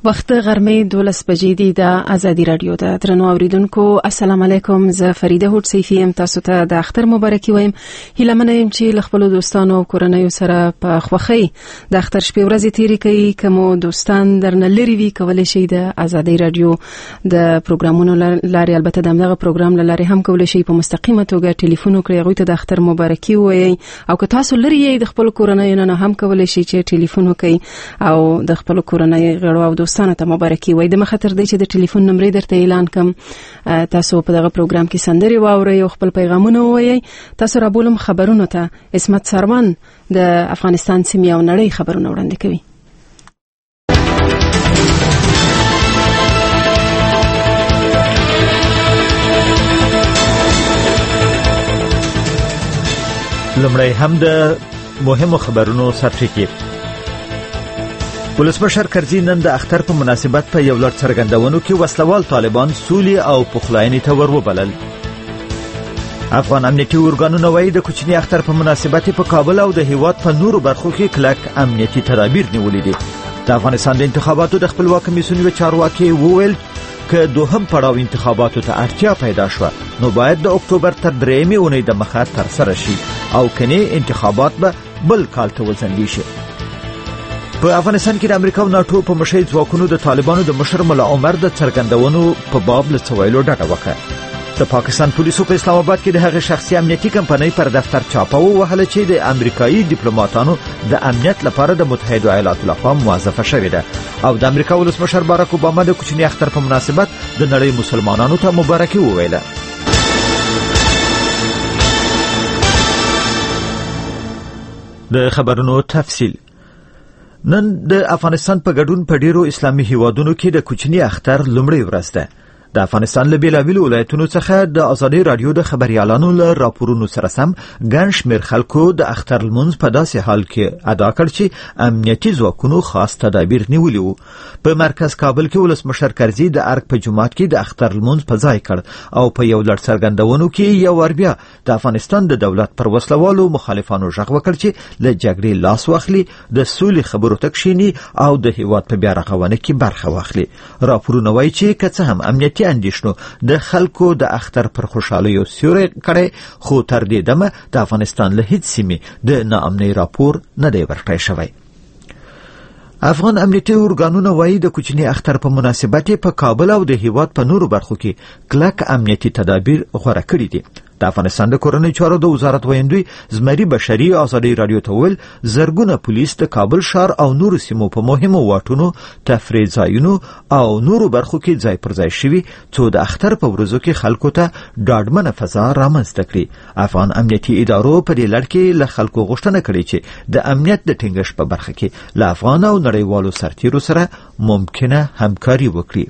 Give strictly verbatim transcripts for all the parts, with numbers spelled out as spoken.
وخت غرمه دولس بجې دي د ازادي رادیو د درنو اوریدونکو السلام علیکم. زه فریده هوډ سیفی ام. تاسو ته د اختر مبارکي وایم. هیله منم چې له خپل دوستانو او کورنۍ سره په خوښۍ د اختر شپې ورځې تیرې کړئ. کوم دوستان درنه لري وي کولای شي د ازادي رادیو د پروګرامونو لارې، البته دغه پروګرام لارې هم کولای شي په مستقیمه توګه ټلیفون وکړي، هغه ته د اختر مبارکي وایي. او که تاسو لري د خپل کورنۍ نه هم کولای شي چې ټلیفون وکړي او د خپل کورنۍ غړو او دوستانو ته مبارکي وایي. د مخاطر دی چې د ټلیفون نمبر درته اعلان کوم، تاسو په دغه پروګرام کې سندري واورئ او خپل پیغامونه وایي. تاسو را بولم خبرونه ته اسمت سروان د افغانستان سیمې او نړۍ خبرونه وړاندې کوي. لمړی هم د مهمو خبرونو سرټکی. ولسمشر کرزي نن د اختر په مناسبت په یو لړ څرګندونو کې وسلوال طالبان سولې او پخلاینې ته وروبلل. افغان امنیتي ارګانونه وايي د کوچني اختر په مناسبت په کابل او د هیواد په نورو برخو کې کلک امنیتي تدابیر نیولې دي. د افغانستان د انتخاباتو د خپلواک کمیسیون یو چارواکي وویل که دوهم پړاو انتخاباتو ته اړتیا پیدا شوه نو باید د اکتوبر تر درېیمې اونۍ د مخه ترسره شي او کني انتخابات به بل کال ته وځنډي شي. په افغانستان کې د امریکا او ناتو په مشهید ځواکونو د طالبانو د مشر ملا عمر د څرګندونو په باب له څویلو ډډه وکړه. د پاکستان پولیسو په اسلام آباد کې د هغې شخصي امنیتي کمپنۍ پر دفتر چاپه ووهله چې د امریکایي ډیپلوماټانو د امنیت لپاره د متحده ایالاتو لخوا موظفه شوې ده. او د امریکا ولسمشر باراک اوباما د کوچني اختر په مناسبت د نړۍ مسلمانانو ته مبارکي وویله. د خبرونو تفصیل. نن د افغانستان په ګډون په ډیرو اسلامي هیوادونو کې د کوچني اختر لومړی ورځ ده. د افغانستان له بیلابیلو ولایتونو څخه د ازادي رادیو د خبريالانو له راپورونو سره سم ګڼ شمېر خلکو د اختر لمونځ په داسې حال کې ادا کړ چې امنیتي ځواکونو خاص تدابیر نیولي وو. په مرکز کابل کې ولسمشر کرزي د ارګ په جومات کې د اختر لمونځ په ځای کړ او په یو لړ څرګندونو کې یو ور بیا د افغانستان د دولت پر وسلوالو مخالفانو غږ وکړ چې له جګړې لاس واخلي، د سولې خبرو ته کښیني او د هیواد په بیا رغونه کې برخه واخلي. راپورونه وایي چې که څه هم امنیتي اندیشنو د خلکو د اختر پر خوشحالیو سیوری کړي، خو تر دې دمه د افغانستان له هیڅ سیمې د ناامنۍ راپور نه دی ورکړی شوی. افغان امنیتي ارګانونه وايي د کوچني اختر په مناسبت په کابل او د هیواد په نورو برخو کې کلک امنیتي تدابیر غوره کړي دي. د افغانستان د کورنۍ چارو د وزارت ویاندوی زمری بشري ازادي رادیو ته ویل زرګونه پولیس د کابل ښار او نورو سیمو په مهمو واټونو، تفریح ځایونو او نورو برخو کې ځای پر ځای شوي څو د اختر په ورځو کې خلکو ته ډاډمنه فضا رامنځته کړي. افغان امنیتي ادارو په دې لړ کې له خلکو غوښتنه کړې چې د امنیت د ټینګښت په برخه کې له افغان او نړیوالو سرتیرو سره ممکنه همکاري وکړي.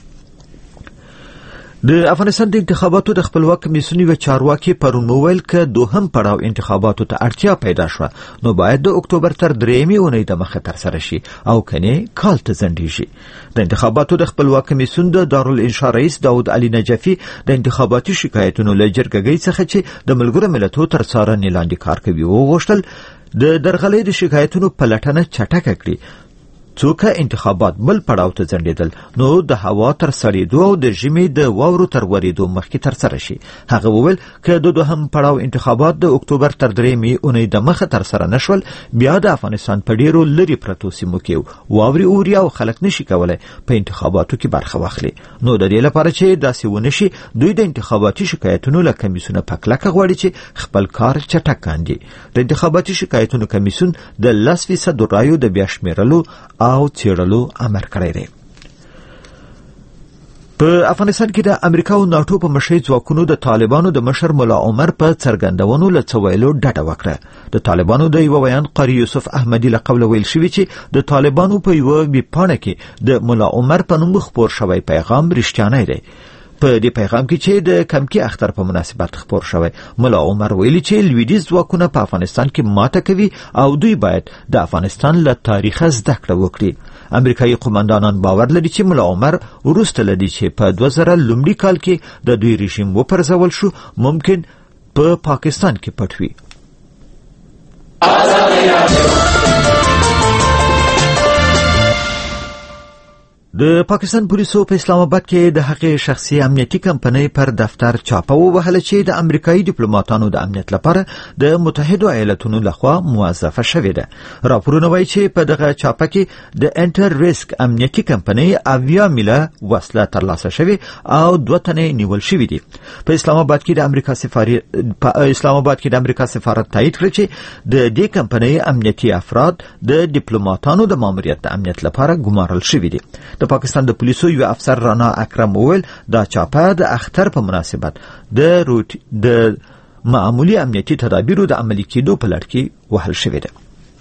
د افغانستان د انتخاباتو د خپلواک کمیسیون یو چارواکي پرون وویل که دوهم پړاو انتخاباتو ته اړتیا پیدا شوه نو باید د اکتوبر تر درېیمې اونۍ د مخه ترسره شي او کني کال ته ځنډي شي. د انتخاباتو د خپلواک کمیسیون د دارالانشا رئیس داود علي نجفي د انتخاباتي شکایتونو له جرګګۍ څخه چې د ملګرو ملتونو تر څارنې لاندې کار کوي وغوښتل د درغلۍ د شکایتونو پلټنه چټکه کړي. څوک انتخابات بل پړاو ته ځنډیدل نو د هوا تر سړېدو او د ژمي د واورو تر ورېدو مخکې ترسره شي. هغه وویل که د دوهم پړاو انتخابات د اکتوبر تر درېیمې اونۍ د مخه ترسره نشول بیا د افغانستان په ډیرو لرې پرتو سیمو کې واوري اوري او خلک نشي کولای په انتخاباتو کې برخه واخلي. نو د دې لپاره چې داسې ونشي دوی د انتخاباتي شکایتونو له کمیسیونه په کلکه غواړي چې خپل کار چټک کاندي. د انتخاباتي شکایتونو کمیسیون د لس فیصد رایو د بیا شمیرلو او څېړلو امر کړی دی. په افغانستان کې د امریکا او ناتو په مشهید ځواکونو د طالبانو د مشر ملا عمر په څرګندونو له څویلو ډډه وکړه. د طالبانو د یو ویان قاری یوسف احمدی له قوله ویل شوی چې د طالبانو په یو ویبپاڼه کې د ملا عمر په نوم خپور شوی پیغام رښتیانی دی. په دې پیغام کې چې د کمکی اختر په مناسبت خبر شوی ملا عمر ویلي چې لویدیز ځواکونه په افغانستان کې ماته کوي او دوی باید د افغانستان له تاریخ زده کړه وکړي. امریکایي قومندانان باور لري چې ملا عمر وروسته لدی چې په دوه زره لومړي کال کې د دوی رژیم وپرځول شو ممکن په پا پاکستان کې پټ وي. د پاکستان پولیسو په اسلام آباد کې د هغې شخصي امنیتي کمپنۍ پر دفتر چاپه ووهله چې د امریکایي ډیپلوماټانو د امنیت لپاره د متحدو ایالاتونو لخوا موظفه شوې ده. راپورونه وایي چې په دغه چاپه کې د انټر ریسک امنیتي کمپنۍ اویا میله وسله ترلاسه شوې او دوه تنې نیول شوي دي. په اسلام آباد کې د امریکا سفارت په اسلام آباد کې د امریکا سفارت تایید کړ چې د دې کمپنۍ امنیتي افراد د ډیپلوماټانو د ماموریت د امنیت لپاره ګمارل شوي دي. د پاکستان د پولیسو یو افسر رانا اکرم وویل دا چاپه د اختر په مناسبت د روټ د معمولی امنیتي تدابیرو د عملي کېدو په لړ کې وهل شوې ده.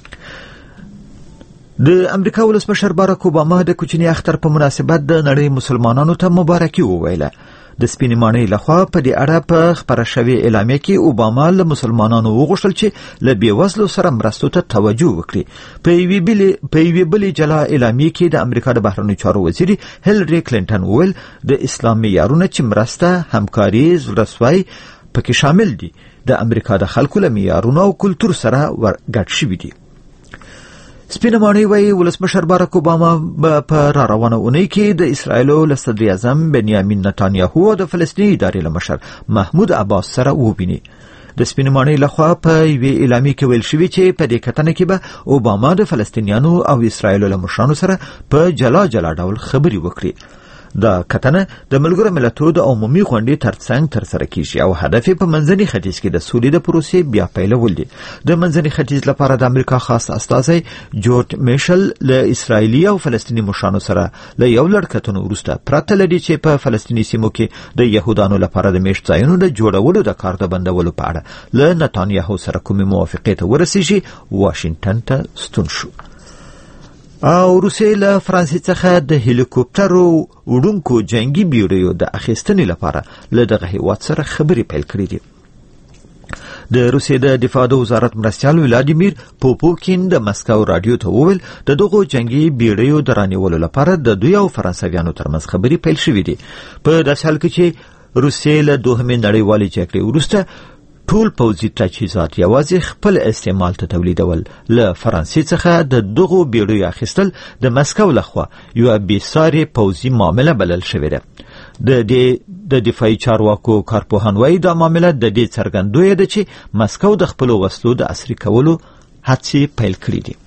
د امریکا ولسمشر باراک اوباما د کوچني اختر په مناسبت د نړۍ مسلمانانو ته مبارکي وویله. د سپینې ماڼۍ لخوا په دې اړه په خبره شوې اعلامیه کې اوباما له مسلمانانو وغوښتل چې له بېوزلو سره مرستو ته توجه وکړي. په یوې بلې په یوې بلې جلا اعلامیه کې د امریکا د بهرنیو چارو وزیر هیلري کلینټن وویل د اسلام معیارونه چې مرسته، همکاري، زړهسوی پکې شامل دي د امریکا د خلکو له معیارونو او کلتور سره ورګډ شوي دي. سپینه ماڼۍ وایي ولسمشر باراک اوباما به په را روانه اونۍ کې د اسرائیلو له صدر اعظم بنیامین نتانیاهو او د فلسطیني ادارې له مشر محمود عباس سره وویني. د سپینې ماڼۍ لخوا په یوې اعلامیه کې ویل شوي چې په دې کتنه کې به اوباما د فلسطینیانو او اسرائیلو له مشرانو سره په جلا جلا ډول خبرې وکړي. دا کتنه د ملګرو ملتونو د عمومي غونډې ترڅنګ ترسره کیږي او هدف یې په منځني ختیځ کې د سولې د پروسې بیا پیلول دي. د منځني ختیځ لپاره د امریکا خاص استازی جورج میشل له اسرایلی او فلسطیني مشرانو سره له یو لړ کتنو وروسته پرته لدی چې په فلسطیني سیمو کې د يهودانو لپاره د میشت ځایونو د جوړولو د کار د بندولو په اړه له نتانیاهو سره کومې موافقې ته ورسیږي واشنگټن ته ستون شو. او روسیې له فرانسې څخه د هلیکوپټرو وړونکو جنگي بیړیو د اخیستنې لپاره له دغه هیواد سره خبرې پیل کړې دي. د روسیې د دفاع د وزارت مرستیال ولادیمیر پوپوکین د مسکو رادیو ته وویل د دغو جنگي بیړیو د رانیولو لپاره د دوی او فرانسویانو ترمنځ خبرې پیل شوې دي. په داسې حال کې چې روسیې له دوهمې نړیوالې جګړې وروسته ټول پوځي تجهیزات یوازې خپل استعمال ته تولیدول، له فرانسې څخه د دغو بیړیو اخیستل د مسکو لخوا یوه بېسارې پوځي معامله بلل شوې ده. د دې د دفاعي چارواکو کارپوهان وایي دا معامله د دې څرګندویه ده چې مسکو د خپلو وسلو د عصري کولو هڅې پیل کړې دي.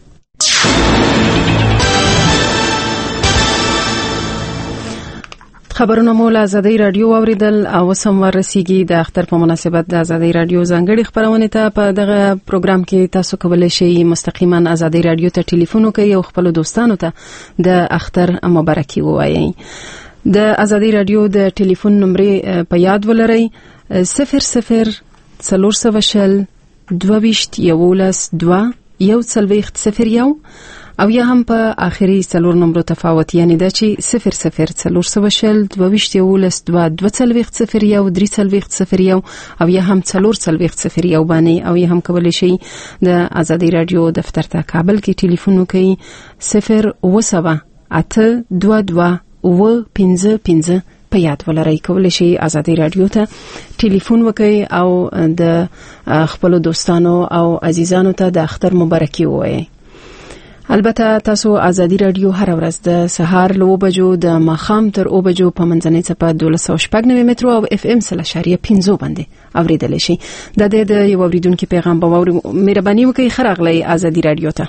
خبرونه مو له ازادي رادیو اوریدل او سم ورسیږي. د اختر په مناسبت د ازادي رادیو ځانګړي خبرونه ته په دغه پروګرام کې تاسو کولای شئ مستقیما ازادي رادیو ته ټلیفون وکړئ او خپل دوستانو ته د اختر مبارکي ووایئ. د ازادي رادیو د ټلیفون نمبر په یاد ولرئ صفر صفر څلور سوه شل دوه ویشت یولس دوه یو څلوېښت صفر یو او یا هم په آخري څلور نمبر تفاوت، یعنی دا چې صفر صفر څلور سوه شل دوه ویشت یولس دوه دوه څلوېښت صفر یو درې څلوېښت صفر یو او یا هم څلور څلوېښت صفر یو باندې، او یا هم کولی شئ د ازادي رادیو دفتر ته کابل کې ټلیفون وکړئ صفر اووه سوه اته دوه دوه اووه پنځه پنځه په یاد ولرئ. کولی شئ ازادي رادیو ته ټلیفون وکړئ او د خپل دوستانو او عزیزانو ته د اختر مبارکي ووایئ. البته تاسو ازادي رادیو هر ورځ د سهار له اوه بجو د ماښام تر اوه بجو په منځنۍ څپه دولس سوه شپږ نوي مترو او اف ام سل اشاریه پنځه باندې اوریدلی شئ. د دې د یو اوریدونکي پیغام به واورئ. مهرباني وکړئ ښه راغلی ازادي رادیو ته.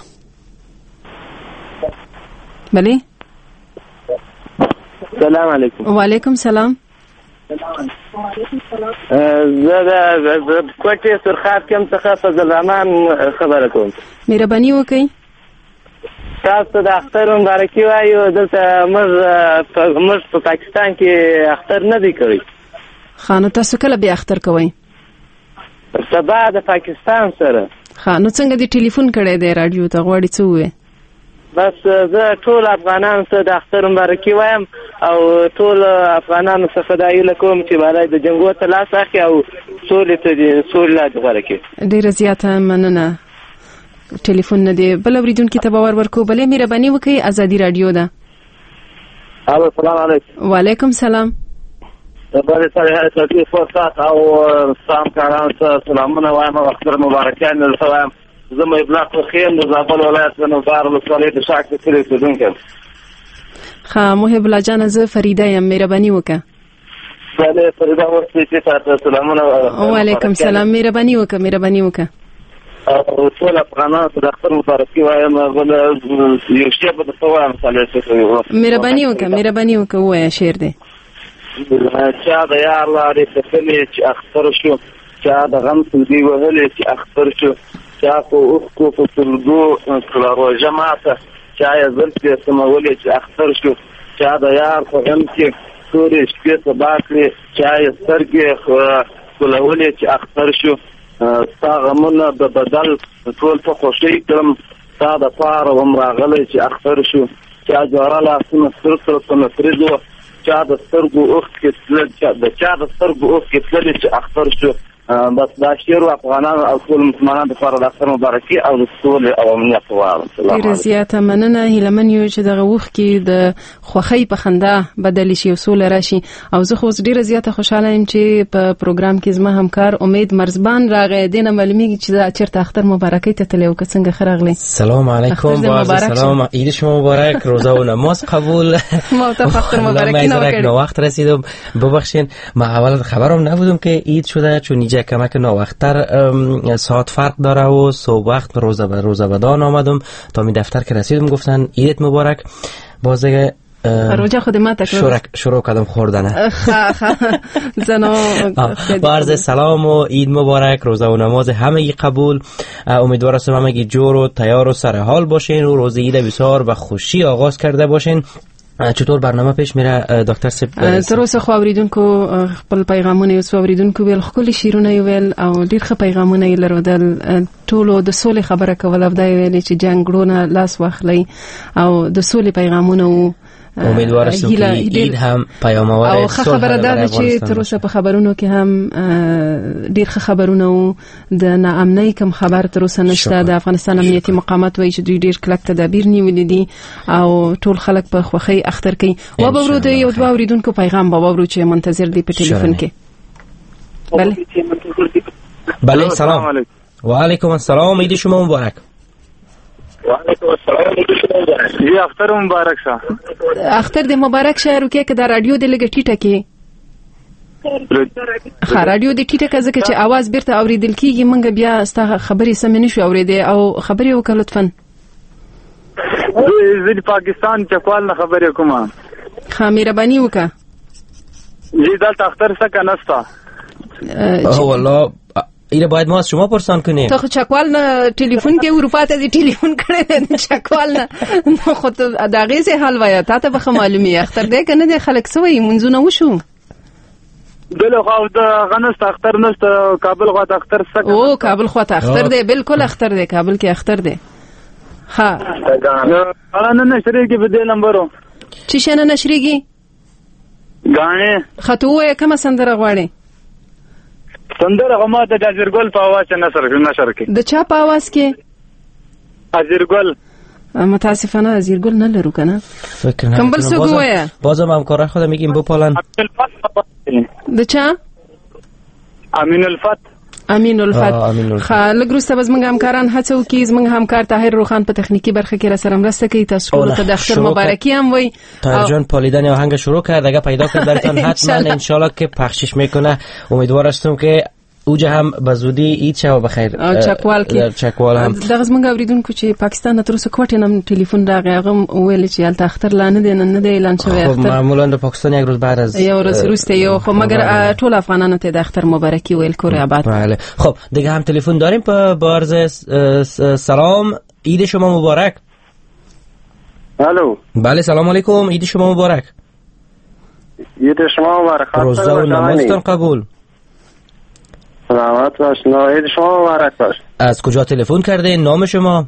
بله سلام علیکم. وعلیکم سلام. زه د کوټې سرخاب کم څخه فضل رحمان خبره کوم. مهرباني وکړئ. تاسو د اختر مبارکي وایو. دلته موږ موږ په پاکستان کې اختر نه دی کړی. خانو تاسو کله به اختر کوئ؟ سبا د پاکستان سره. خانو څنګه دی ټلیفون کړی دی رادیو ته غواړي څه وې؟ بس زه ټول افغانانو ته د اختر مبارکي وایم او ټول افغانانو څخه دا هیله کوم چې باید د جنګو ته لاس اخلي او سولې ته دې سولې لا غوړه کړي. ډیره زیاته مننه. ټلیفون نه دی بل اوریدونکي ته باور ورکو. بلې مهرباني وکړئ ازادي رادیو ده. الو السلام علیکم. وعلیکم سلام. بله سره تاسو فرصت او سلام کاران ته سلامونه وایم او اختر مبارکان درته وایم. زه مې بلاک خیم د زابل ولایت د نوبار ولسوالۍ د شاک کلی اوسېدونکی یم. ها محب الله جان زه فریده یم مهرباني وکړه. بله فریده ورسې تاسو سلامونه. وعلیکم سلام مهرباني وکړه مهرباني وکړه. او ټول افغانانو ته د اختر مبارکي وایم. بل یو شی به درته وایم صالح مهرباني وکړه مهرباني وکړه ووایه شعر دی. چا د یار لارې څکلې چې اختر شو، چا د غم سلګۍ وهلې چې اختر شو، چا په اوښکو په سلګو کړه روژه ماته، چا یې زلفې سمولې چې اختر شو، چا د یار په غم کې تورې شپې سبا کړې، چا یې سترګې ښکلولې چې اختر شو. ستا غمونه د بدل ټول په خوښۍ کړم، ستا دپاره وم راغلی چې اختر شو. چا جوړه لاسونه سر سره په نفرېدو، چا د سترګو اوښکې تلل د چا د سترګو اوښکې تللې چې اختر شو. بس دا شعر افغانانو او ټول مسلمانانو لپاره د اختر مبارکي او د سولې او امنیت غواړم. ډېره زیاته مننه. هیلهمن یو چې دغه اوښکې د خوښۍ په خندا بدلې شي او سوله راشي. او زه خو اوس ډېره زیاته خوشحاله یم چې په پروګرام کې زما همکار امید مرزبان راغی. دې نه معلومیږي چې دا چېرته اختر مبارکۍ ته تللی او که څنګه ښه راغلی. سلام علیکم. سلام، عید شما مبارک، روزه و نماز قبول. ما ته اختر مبارکی نوکردیم، وقت رسیدم، ببخشین. ما اول خبرم نبودم که عید شده، چون اینجا کمک ناوقتر ساعت فرق داره و صبح وقت روزه به روزه بدان آمدم تا می دفتر که رسیدم گفتن عیدت مبارک. باز دیگه روزه خود ما تکرار شروع شروع کردم خوردن. خا خا زنو عرض سلام و عید مبارک، روزه و نماز همگی قبول. امیدوارم همگی جور و تیار و سر حال باشین و روز عید بسیار به خوشی آغاز کرده باشین. چطور برنامه پیش میره دکتر سپ؟ تر اوسه خو اوریدونکو خپل پیغامونه یو اوریدونکو ویل خپل شیرونه ویل او ډیر ښه پیغامونه یې لرودل. ټولو د سولې خبره کوله، خدای ویلي چې جنگړونه لاس واخلي او د سولې پیغامونه وو. امیدوارم چې عید هم پیام‌آور او ښه خبره ده چې تر اوسه په خبرونو کې هم ډیر ښه خبرونه وو. د ناامنۍ کوم خبر تر اوسه نشته. د افغانستان امنیتي مقامات وایي چې دوی ډیر کلک تدابیر نیولي دي او ټول خلک په خوښۍ اختر کوي. و به ورو د یو دوه اوریدونکو پیغام به ورو چې منتظر دي په ټلیفون کې. بله بله سلام. و علیکم السلام، عید شما مبارک. وعلیکم السلام. جی اختر مبارک شه. اختر دې مبارک شه. روکه که دا رادیو دې لګ ټیټه کې. خا رادیو دې ټیټه که ځکه چې आवाज بیرته اوریدل کیږي. مونږ بیا ستا خبرې سم نشو اوریدې او خبرې وکړه لطفا. زه د پاکستان چکوال نه خبرې کوم. خا مهرباني وکړه. جی دلته اختر څه کنهستا. او والله ایره باید ما از شما پرسان کنیم. تو چکوال نه ټلیفون کې اروپا ته دی ټلیفون کړی چکوال نه نو خو ته دغه څه حال وایي تا ته به معلومي اختر دې کنه دې خلک سوې منځونه وشو. دله خو د غنست اختر نست کابل غو اختر څه. او کابل خو ته اختر دی، بالکل اختر دی، کابل کې اختر دی. ها انا نه نشریږي په دې نمبرو. چې شنه نشریږي غاڼه خطوه کوم سندره غواړي؟ سندره غما د ازرګل په आवाज نشر نشر کې. د چا په आवाज کې؟ ازرګل. متاسفانه ازرګل نه لرو کنه. فکر نه. کوم بل څه گویا؟ بازم همکار خودم میگیم بپالن. د چا؟ امین الفت. امین الفت. خالق روسته بز موږ همکاران هڅو کې زموږ همکار طاهر روخان په تخنیکی برخه کې را سره مرسته کوي. تاسو ټول ته د اختر مبارکي هم وای. طاهر جان پالیدن آهنگ شروع کرد، اگه پیدا کرد براتون حتما ان شاء الله که پخشش میکنه. امیدوار هستم که اوجه هم به زودی عید شه و بخیر. چکوال کې چکوال هم دغه زمونږ اوریدونکو چې پاکستان تر اوسه کوټه نم ټلیفون راغی هغه ویل چې الته اختر لانه دي نه دی اعلان شوی اختر. خب معمولا د پاکستان یک روز بعد از یو روز روسته یو خو مگر ټول افغانانو ته د اختر مبارکي ویل کور آباد. بله خب دیگه هم تلفن داریم په بارز. سلام، عید شما مبارک. الو بله سلام علیکم، عید شما مبارک. عید شما مبارک. روزه و نمازتان قبول. سلامت باش. عید شما مبارک باش. از کجا تلفن کرده؟ نام شما؟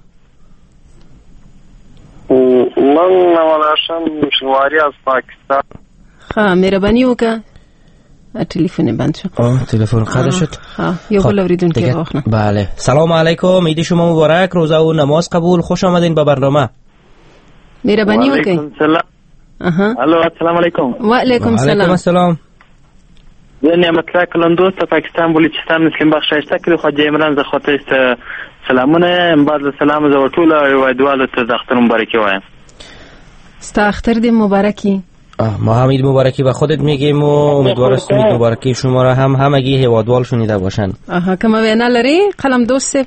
من نوالاشم شواری از پاکستان. ها مهربانی وکړه. تلفن بند شد. آه تلفن قطع شد. ها یو بل اوریدونکو واخلم. بله سلام علیکم، عید شما مبارک، روزه و نماز قبول. خوش آمدین به برنامه. مهربانی وکړئ. وعلیکم السلام. اها الو السلام علیکم. و علیکم السلام. علیکم السلام. زه نعمت الله کلندوز ته پاکستان بلوچستان مسلم بخش شایسته کړي خو جیمران زه خو ته سلامونه بعد سلام زه ټول او دوالو ته د اختر مبارکي وایم. ستا اختر دی مبارکی. ما هم عید مبارکی به خودت میگیم و امیدوار هستیم عید مبارکی شما را هم همگی هیوادوال شنیده باشن. آها کومه وینا لري قلم دوست؟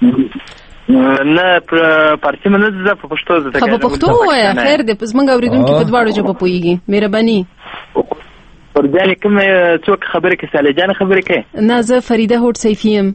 نه پارسی منه زه په پښتو زده کوم. په پښتو وای خیر دې پس موږ اوریدونکو په دواړو ژبو پويږي. مهرباني. ورځي کوم څوک خبرې کوي؟ صالح جان خبرې کوي؟ نه زه فریده هوټ سیفیم.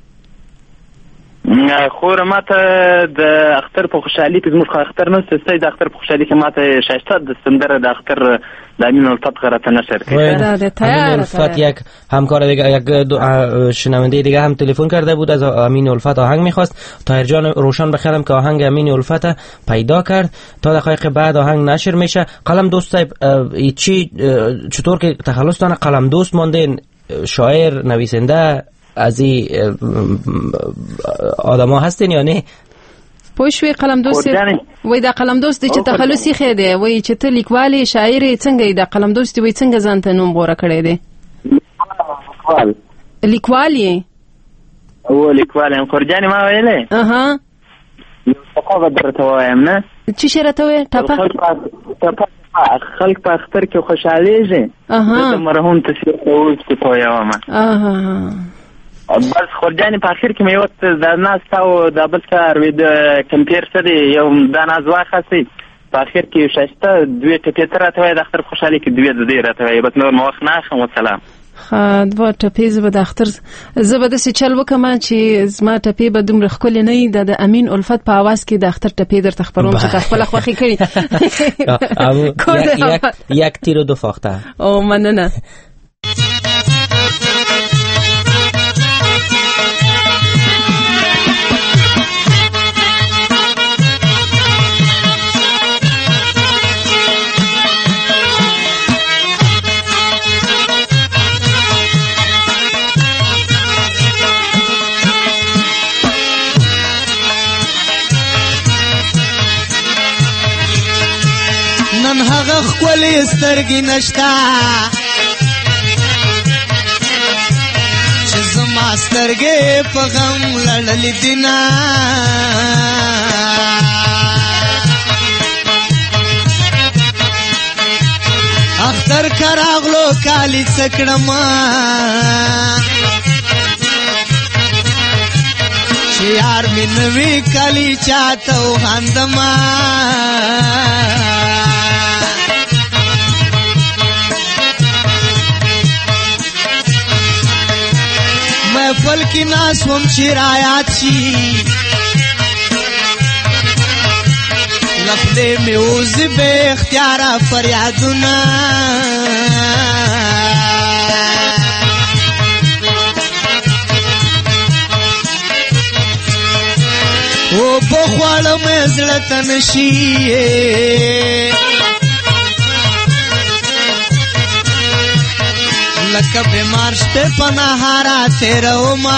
خو ماته د اختر په خوشحالي کې زموږ اختر نه ستې د اختر په خوشحالي کې ماته شایسته د سندره د اختر د امین الفت غلطه نشر کړه. امین الفت یک همکار دیگه یک شنونده دیگه هم تلفن کرده بود از امین الفت آهنگ میخواست. طاهر جان روشن بخیرم که آهنگ امین الفت پیدا کرد تا دقایق بعد آهنگ نشر میشه. قلم دوست صاحب چی چطور که تخلص دانه قلم دوست ماندین شاعر نویسنده از این آدم ها هستین یا نه؟ پوشوی قلم دوست وای دا قلم دوست دی چې تخلصي خېده وای چې ته لیکوالي شاعري څنګه دا قلم دوست وای څنګه ځان ته نوم غوړه کړی دی؟ لیکوالي او لیکوالي خورجاني ما ویلې اها څه درته وایم نه چې شرته وای ټاپه خلق په اختر کې خوشاليږي اها مرهم تصویر اوس په تویا ما اها بس خورجاني په اخر کې مې وخت د ناس تاو د بل کار وې د کمپیر سره یو د ناز واخسي په اخر کې شاشته دوی ټپې تر راته د اختر خوشالي کې دوی د دې راته بس نور مخ نه خو سلام. خا دوه ټپې زه به د اختر زه به داسې چل وکم چې زما ټپې به دومره ښکلې نه وي د امین الفت په اواز کې د اختر ټپې درته خپروم چې خپله خوښې کړي. یک تیر و دو فاخته. او مننه. نن هغه خپلې سترګې نشتا چې زما سترګې په غم لړلې دینه اختر کراغلو کالی څکړم چې یار مې نوی کالی چاته وخاندما محفل کی ناسوم چرایات شي لخدې مې اوز به اختیار فریادونه او بخواړه مې زړه تن شي لکه بیمار شته پناهارا تیرو ما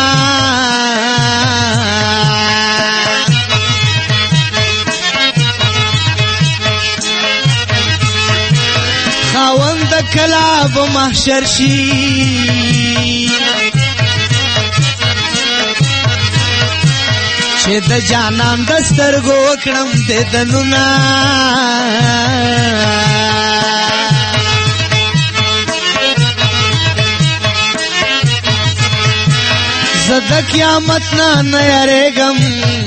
خاوند کلا به محشر شي چې د جانان د سترګو وکړم د دنونه زه د قیامت نه نه یریږم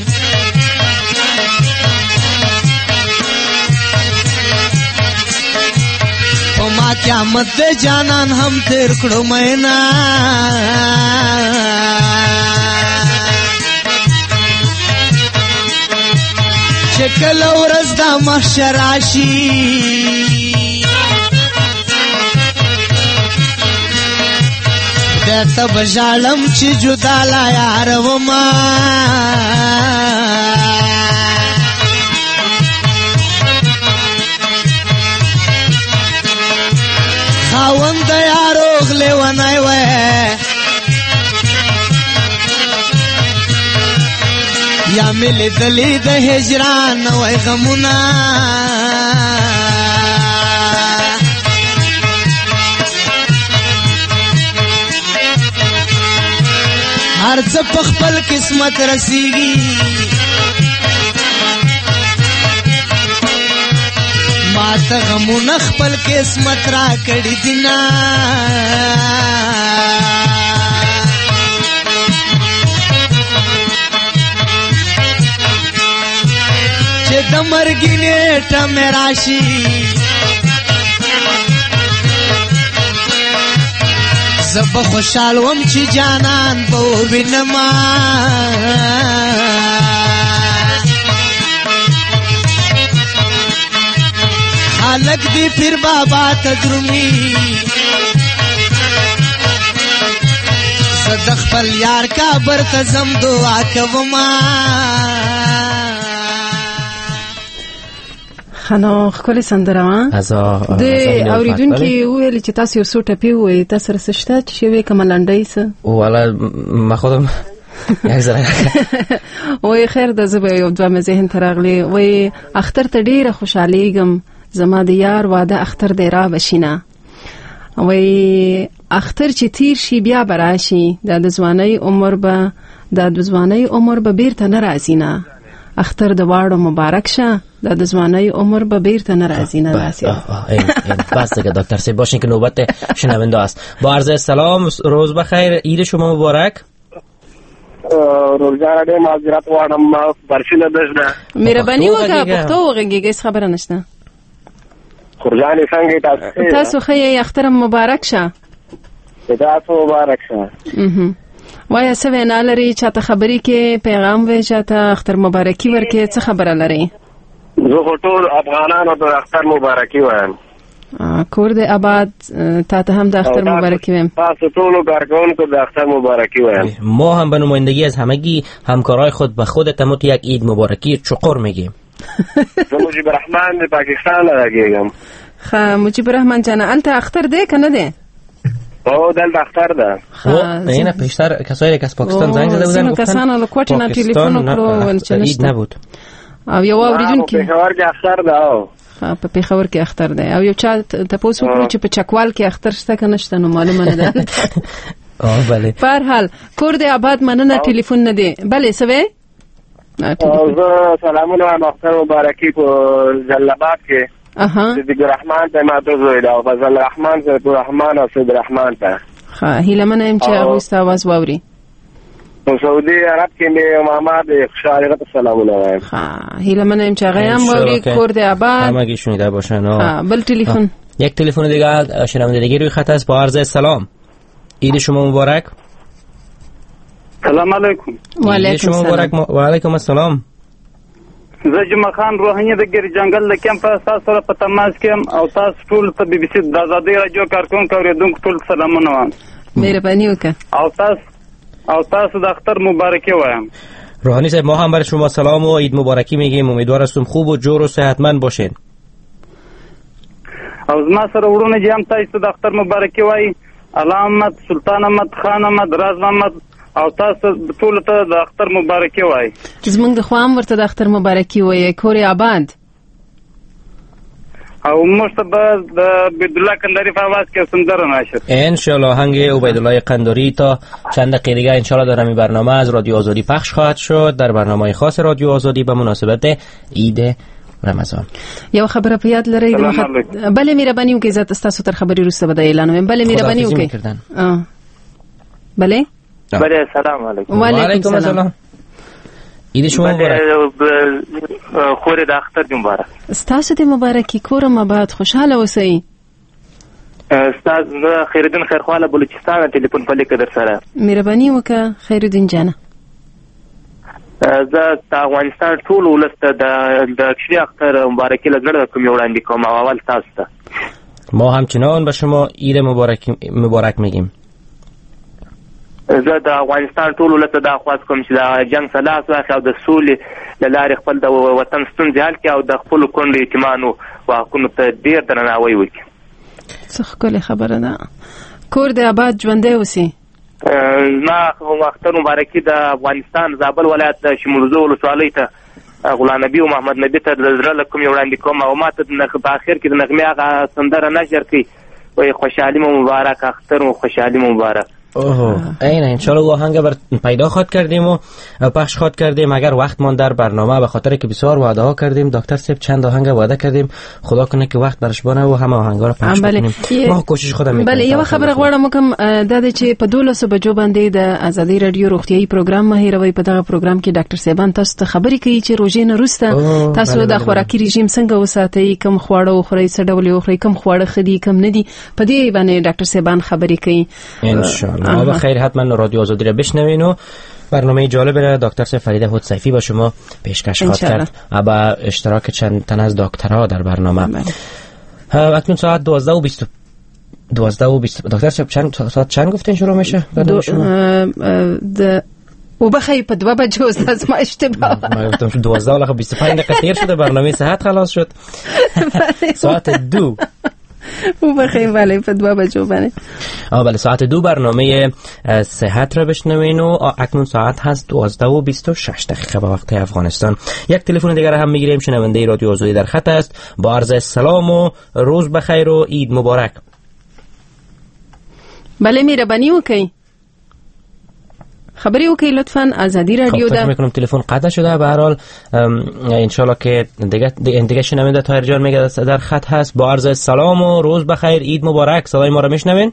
په ما قیامت د جانان هم تیر کړو مینا چې کله ورځ د محشر راشي دته بجالم چې جدا لا یار وما خاوند یارو غلې ونای وې یا مل دلی د هجران وای غمونه هر څه په خپل قسمت رسیږي بابا ته غمونه خپل قسمت را کړی دینا چې د مرګ نیټه مې راشي زب خوشحال وم چې جانان به وینما خالق دی پیر بابا ته درومي زه د خپل یار کابر ته ځم دعا کوما خنو خپل سندره از د اوریدونکو ویل چې تاسو یو څو ټپی وای تاسو رسشته چې وی کوم لنډای څه والا ما خودم یک ذره وای خیر د زبې یو دوه مې ذهن ترغلی وای اختر ته ډیره خوشالېږم زما د یار واده اختر دی را بشینه وای اختر چې تیر شي بیا براشي د ځواني عمر به د ځواني عمر به بیرته ناراضی نه اختر د واړو مبارک شه د ځواني عمر به بیرته ناراضی نه راسي بس دیگه دکتر سی باشین که نوبت شنونده است. با عرض سلام، روز بخیر، عید شما مبارک. روزگار دې معذرت غواړم برشله دژنه مهرباني وکړه پښتو وغږیږي هیڅ خبره نشته. خورجانې څنګه تاسو تاسو ښه اختر مبارک شه. تاسو مبارک شه. وای څه وینا لري چاته خبري کې پیغام وې چاته اختر مبارکي ورکې څه خبره لري؟ زه ټول افغانانو ته اختر مبارکي وایم. کور دې آباد تاته هم د اختر مبارکي وایم. تاسو ټول کارکونکو د اختر مبارکي وایم. ما هم به نمایندگی از همگی همکارای خود به خودت هم یک عید مبارکی چقر میگیم. زه مجیب الرحمن د پاکستان راګیږم. خ مجیب الرحمن جان الته اختر دی کنه دی؟ او دلته اختر ده. او اینه پیشتر کسایی که از پاکستان زنگ زده بودن گفتن کسان له کوټه نه ټلیفون وکړو ول چې عید نبود. او یو اوریدونکو په پېښور کې اختر ده. او په پېښور کې اختر ده او یو چا تاسو وکړو چې په چکوال کې اختر شته کنه شته نو معلومه نه ده. او بله. په هر حال کور دې آباد مننه ټلیفون نه دی. بله سوي؟ او زه سلامونه وایم اختر مبارکي په جلابات کې. اها سید الرحمن ته ما ته زوی دا فضل الرحمن سید الرحمن او سید الرحمن ته ښه هیله منه يم چې هغه ست आवाज واوري. په سعودي عرب کې مې ماما د خوشاله سلامونه وایم. ښه هیله منه يم چې هغه هم واوري کور دی آباد. همگی شنیده باشن. ها بل تلفن. یک تلفن دیگه شنونده دیگه روی خط است. با عرض سلام، عید شما مبارک. سلام علیکم. و علیکم السلام. و علیکم السلام. زه جمعه خان روحاني د ګر جنگل د کیمپ تاسو سره په تماس کې او تاسو ټول ته بي بي سي د آزادۍ رادیو کارکونکو اوریدونکو ټول سلامونه وایم. مهرباني وکړه. او تاسو او تاسو د اختر مبارکي وایم. روحانی صاحب ما هم برای شما سلام و عید مبارکی میگیم. امیدوار هستم خوب و جور و صحتمند باشین. او زما سره ورونه چې هم تاسو د اختر مبارکي وای علامت سلطان احمد خان احمد راز محمد او تاسو ټول ته د اختر مبارکي وای. زمونږ د خوام ورته د اختر مبارکي وای کور آباد. او مصطفی د عبد الله قنداری په आवाज کې سندره ناشد. ان شاء الله آهنگ عبیدالله قنداری تا چند دقیقه دیگه ان شاء الله در همین برنامه از رادیو آزادی پخش خواهد شد در برنامه خاص رادیو آزادی به مناسبت عید رمضان. یو خبره په یاد لرئ د وخت بلې مهرباني وکړئ زه تاسو تر خبرې وروسته به اعلان ویم. بلې مهرباني وکړئ. اه بلې بله سلام علیکم. و علیکم السلام. عید شما مبارک. خور د اختر مبارک. ستاسو د مبارکي کورم آباد خوشاله اوسئ. استاد خیرالدین خیرخواله بلوچستان ټلیفون په لیک در سره. مهرباني وکړه خیرالدین جان. زه د افغانستان ټول ولس ته د کشري اختر مبارکي له زړه کوم وړاندې کوم او اول تاسو ته. ما همچنان به شما عید مبارک مبارک میگیم. زه د افغانستان ټول ولس ته دا خواست کوم چې د جنگ سلاس واخلي او د سولې له لارې خپل د وطن ستونزې حل کړي او د خپلو کونډو یتیمانو واکونو ته ډېر درناوی وکړي. څه ښکلې خبره ده. کور د آباد ژوندی اوسي. زما اختر مبارکي د افغانستان زابل ولایت د شمولزو ولسوالۍ ته غلام نبي او محمد نبي ته د زړه له کومې وړاندې کوم او ما ته په آخر کې د نغمې هغه سندره نشر کړي وایي خوشحالي مو مبارک اختر مو خوشحالي مو مبارک. اوه این انشالله او آهنگ بر پیدا خواد کردیم و پخش خواد کردیم. اگر وقت مان در برنامه به خاطر که بسیار وعده ها کردیم دکتر صاحب چند آهنگ وعده کردیم، خدا کنه که وقت برش بانه و همه آهنگا رو پخش کنیم. ما کوشش خودم میکنیم. بله یو خبر غواړم کوم د دې چې په دولسو بجو باندې د ازادي رادیو روغتيایي پروګرام مه هیروي. په دغه پروګرام کې ډاکټر صاحبان تاسو ته خبرې کوي چې روزې نه وروسته تاسو د خوراکي رژیم څنګه وساتئ، کوم خواړه خورئ، څه ډول خورئ، کوم خواړه خدي کوم نه دي، په دې باندې ډاکټر صاحبان خبرې کوي ان شاء الله. به خیر حتما رادیو آزادی را بشنوین و برنامه جالب را دکتر فریده حدسیفی با شما پیشکش خواهد کرد با اشتراک چند تن از دکترها در برنامه. اکنون ساعت دوازده و بیست دوازده و بیست دکتر صاحب چند ساعت چند گفتین شروع میشه برنامه شما؟ د او بخیر په دو بجو است ما اشتباه ما گفتم دوازده و بیست و پنج دقیقه تیر شده برنامه صحت خلاص شد. ساعت دو او بخیر بله په دو بجو باندې آ بله ساعت دو برنامه صحت را بشنوین و اکنون ساعت هست دوازده و بیست و شش دقیقه به وقت افغانستان. یک تلفن دیگر هم میگیریم. شنونده رادیو آزادی در خط است. با عرض سلام و روز بخیر و عید مبارک. بله مهربانی وکړئ خبری وکړئ لطفاً. آزادی رادیو ده. فکر میکنم تلفن قطع شده. به هر حال انشالله که دیگه دیگه شنونده طاهر جان میگه در خط هست. با عرض سلام و روز بخیر عید مبارک. صدای ما رو میشنوین؟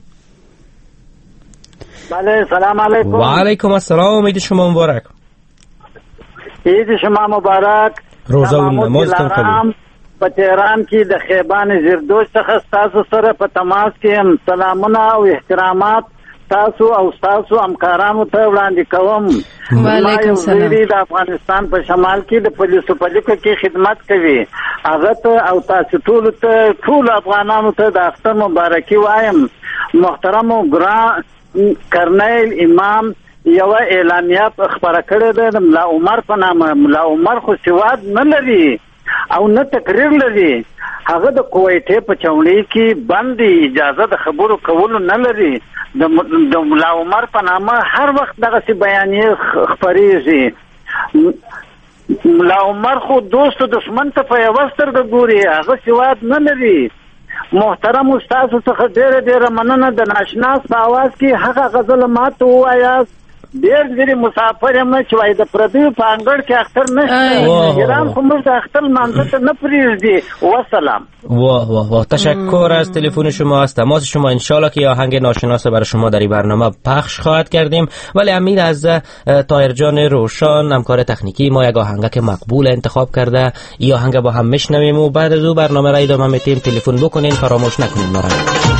بله سلام علیکم. و علیکم السلام. عید شما مبارک. عید شما مبارک. روزه و نمازتون قبول. په تهران کې د خیبان زیردوش څخه تاسو سره په تماس کې هم سلامونه او احترامات تاسو او تاسو همکارانو ته وړاندې کوم. وعلیکم السلام. د افغانستان په شمال کې د پولیسو په لیکو کې خدمت کوي. هغه ته او تاسو ټول ته ټول افغانانو ته د اختر مبارکي وایم. محترم او ګران کرنیل امام یو اعلامیه خبره کړې ده د ملا عمر په نامه. ملا عمر خو سواد نه لري او نه تقریر لري. هغه د کویټه په چوڼي کې باندې اجازه د خبرو کولو نه لري. د ملا عمر په نامه هر وخت دغه سی بیانیه خبريږي. ملا عمر خو دوست دشمن ته په یوستر د ګوري. هغه سواد نه لري. محترم استاد څخه ډېر ډېر مننه. د ناشناس په आवाज کې هغه غزل ماته وایاست. ډېر ډېر مسافر یم چې وای د پردیو په انګړ کې اختر نشته. ایران خو موږ د اختر مانځه ته نه پرېږدي. والسلام. واه واه واه تشکر از تلفن شما، از تماس شما. انشالله که آهنگ ناشناس برای شما در این برنامه پخش خواهد کردیم. ولی امیر از طاهر جان روشن همکار تکنیکی ما یک آهنگ که مقبول انتخاب کرده. این آهنگ با هم میشنویم و بعد از او برنامه را ادامه میدیم. تلفن بکنین، فراموش نکنین ما را.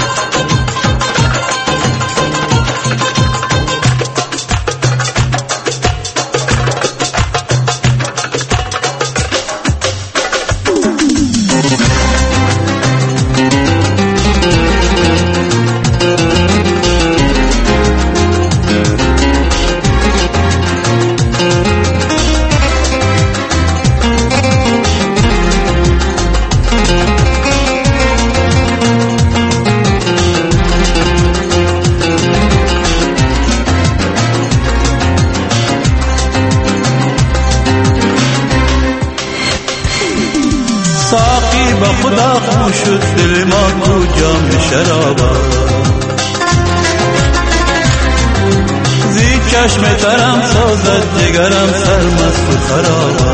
شد دل ما تو جام شرابا زی چشم ترم سازد جگرم سرمست و خرابا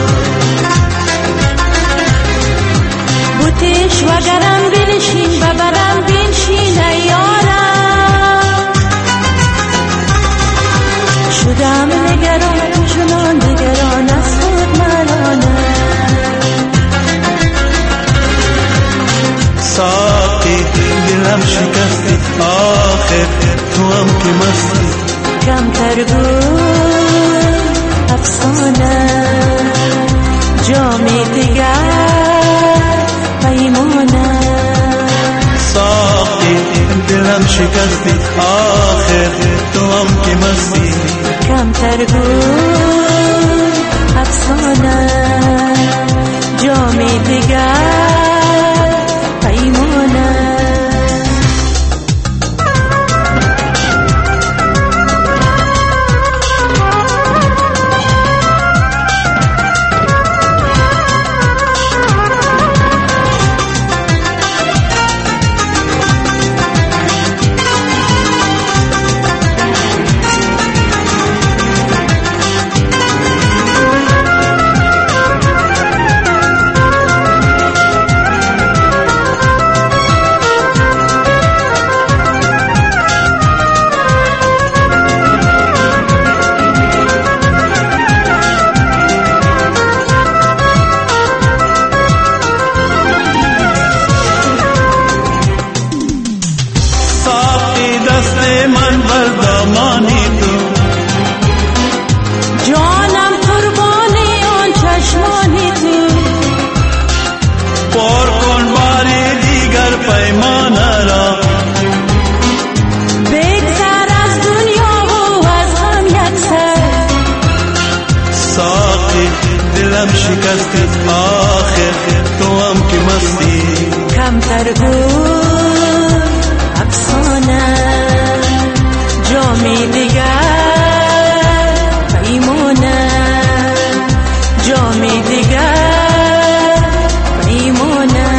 بوتش وگرم بنشین ببرم بنشین ایارم شدم نگران چنان نگران از خود مرانم ساقی دلم شکستی آخر تو هم که مستی کم تر بود افسانه جامی دیگر پیمانه ساقی دلم شکستی آخر تو هم که مستی کم تر بود افسانه جامی دیگر پیمان را بگذر از دنیا و از هم یک سر ساقی دلم شکستی آخر تو هم که مستی کمتر بود افسانه جامی دیگر پیمونه جامی دیگر پیمونه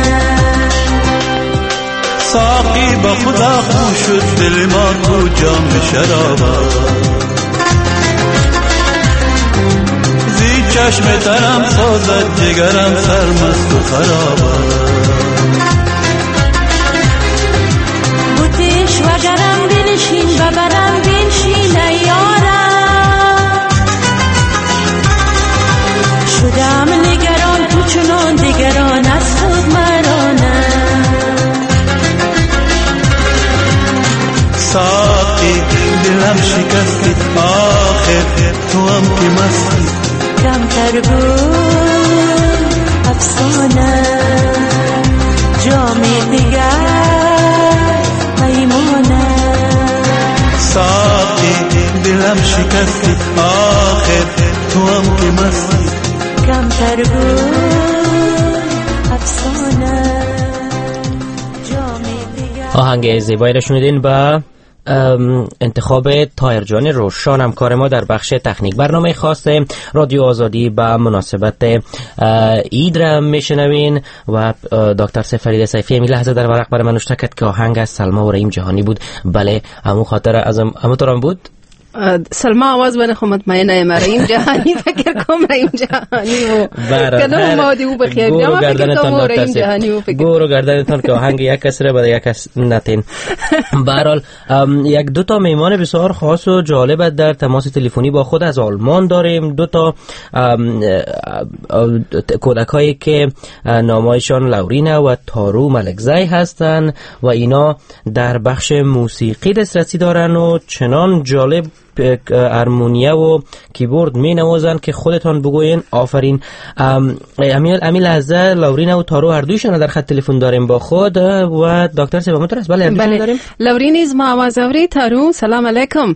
ساقی با خدا خو شد دل ما تو جام شرابا زی چشم ترم سازد جگرم سرمست و خرابا بوتیش و گرم بنشین و برم بنشین ایارم شدم نگران تو چنان دیگران از خود مرانم ساقی دلم شکستی آخر تو هم که مستی کمتر بود افسانه جامی دیگر پیمانه ساقی دلم شکستی آخر تو هم که مستی کمتر بود افسانه جامی دیگر. آهنگ زیبایی را شنیدین با انتخاب طاهر جان روشان، همکار ما در بخش تکنیک. برنامه خاص رادیو آزادی به مناسبت عید را میشنوین و دکتر سفری سیفی می لحظه در ورق برای من نوشته کرد که آهنگ از سلما و رحیم جهانی بود. بله همون خاطر از همونطورم بود. سلما آواز بنه خو مطمئنه ایم رحیم جهانی فکر کنم رحیم جهانی و کنم مادی او بخیر گورو گردنتان رحیم جهانی و فکر گورو گردنتان که آهنگ یک کس را بده یک کس نتین. برحال یک دو تا میمان بسیار خاص و جالب در تماس تلفنی با خود از آلمان داریم. دو تا کودک هایی که نامایشان لورینا و تارو ملکزی هستند و اینا در بخش موسیقی دسترسی دارن و چنان جالب ارمونیا و کیبورد می نوازن که خودتان بگوین آفرین. امیل امیل لحظه لورینا و تارو هر دویشان در خط تلفن داریم با خود و دکتر سیبا متر است. بله بله داریم. لورین از ما آواز اوری. تارو سلام علیکم.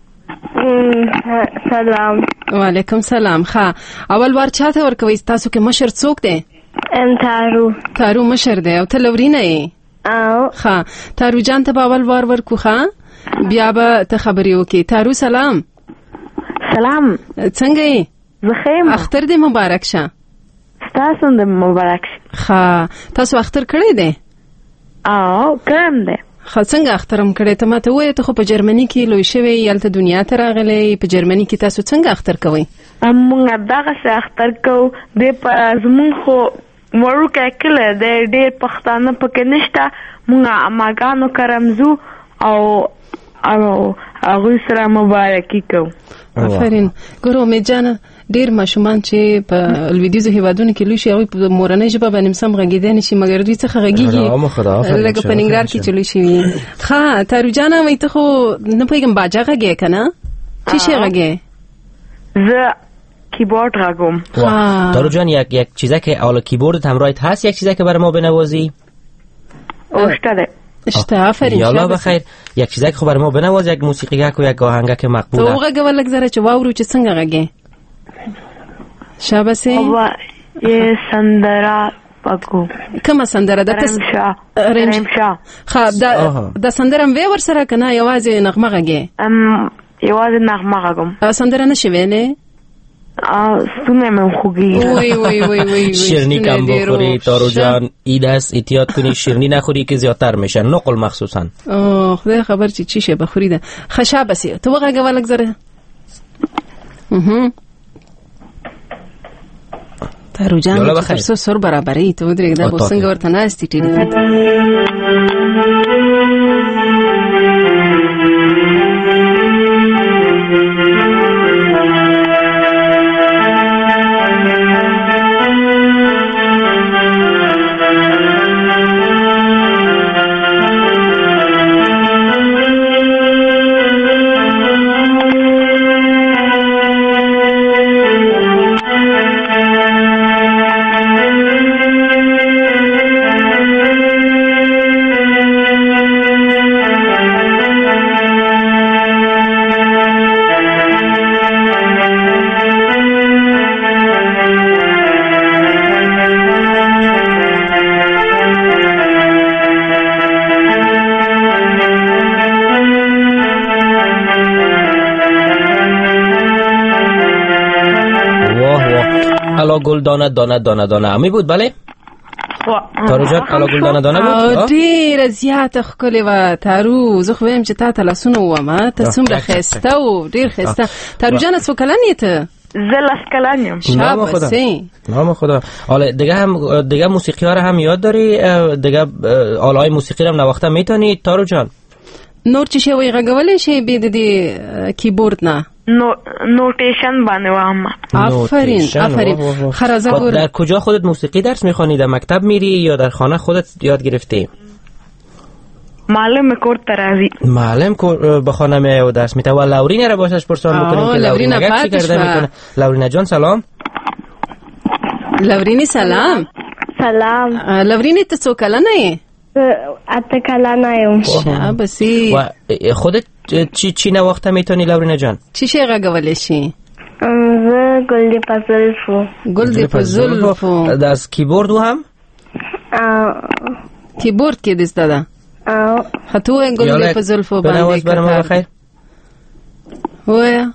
سلام. و علیکم سلام. خا اول بار چاته ورکوي تاسو کې مشر څوک دی؟ ام تارو. تارو مشر دی او ته لورینه ای؟ او. خا تارو جان ته اول بار ورکو خا بیا به ته خبرې وکي. تارو سلام. سلام. څنګه یې؟ زخیم. اختر دې مبارک شه. تاسو دې مبارک شه. خا تاسو اختر کړی دی؟ او کړم دی. خا څنګه اخترم کړی ته ماته وایې ته خو په جرمني کې لوی شوی یلته دنیا ته راغلی په جرمني کې تاسو څنګه اختر کوئ؟ موږ دغسې اختر کوو دی په زمونږ خو وړوکی کلی دی ډېر پښتانه پکې نشته موږ عماګانو کرمزو او او هغوی سره مبارکي کوو. آفرین. ګورو امید جانه ډیر ماشومان چې په لویدیځو هیوادونو کې لوی شي هغوی په مورنۍ ژبه باندې سم غږېدی نه شي مګر دوی څخه غږېږي لکه په ننګرهار کې چې لوی شوي. ښه تارو جانه وایي ته خو نه پوهېږم باجه غږې که نه چی شی غږې؟ زه کیبورد غږم. تارو جان یک یک چیزه که حالا کیبوردت همراهت هست یک چیزه که برای ما بنوازی؟ اوشته ده. اشته آفرین. یالا بخیر یک چیزه که برای ما بنواز یک موسیقیک و یک آهنگک مقبوله. تو غږه ولګ زره چې واورو چې څنګه غږې. شابسه یه سندره بگو. کومه سندره ده؟ رمشا. رمشا. خب دا د سندره مې ور سره کنه یوازې نغمه غږې؟ ام یوازې نغمه غږم. سندره نشي ویلې؟ سونه من خوگی. وای وای وای وای. شیرینی کم بخوری تارو جان اید است احتیاط کنی شیرینی نخوری که زیادتر میشن نقل مخصوصا. اوه خدای خبر چی چی شه بخوری ده. خشاب بسی تو وقت گوالک زره. اها. تارو جان فرسو سر برابری تو درک ده بوسنگ ورته ناستی ټلیفون. گل دانه دانه دانه دانه امی بود بله؟ تارو جان الا گل دانه دانه بود؟ ډیر زیاته ښکلې وه تارو. زه خو وایم چې تا ته لاسونه ووهم ته څومره ښایسته و ډیر ښایسته. تارو جانه څو کلن یې ته؟ زه لس کلن یم. شاباسې نام خدا. حالا دیگه هم دیگه موسیقی ها رو هم یاد داری؟ دیگه آلهای موسیقی رو هم نواخته میتونی تارو جان؟ نور چی شی وی غږولی شي بې د دې کیبورډ نه؟ نوټیشن باندې وایم. آفرین آفرین. خرازه ګور. در کجا خودت موسیقی درس میخوانی؟ در مکتب میری یا در خانه خودت یاد گرفتی؟ معلم کور ترازی. معلم کور به خانه می و درس میده. و لورین رو باشش پرسان بکنیم که لورین اگر چی کرده میکنه. لورین جان سلام. لورینی سلام. سلام. لورینی تو څو کلنه یې؟ اته کلنه یم. شاباسې. و خودت چی چی نواخته میتونی لورین جان؟ چی شی غږولی شي؟ زه گل دی په زلفو. گل دی په زلفو. از کیبورد و هم؟ کیبورد کې دې زده ده؟ خطو گل دی په زلفو باندې. بنواز برام بخیر. ویا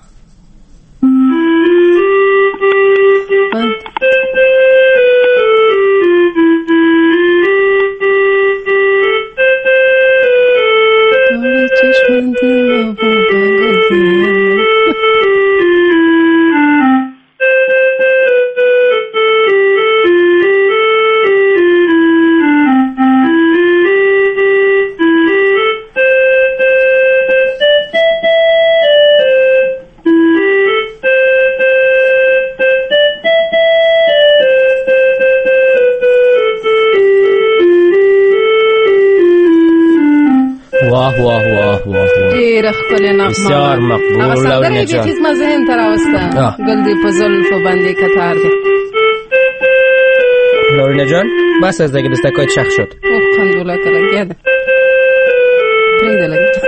واه واه واه واه ډېره ښکلې نغمه. بسیار مقبول لورین جان. هغه سندره مې ذهن ته راوسته. ګل دې په زلفو باندې کتار دی. لورین جان بس از دیگه دستکای چخ شد. اوه قندوله که لګیا ده. پرېږده لږ.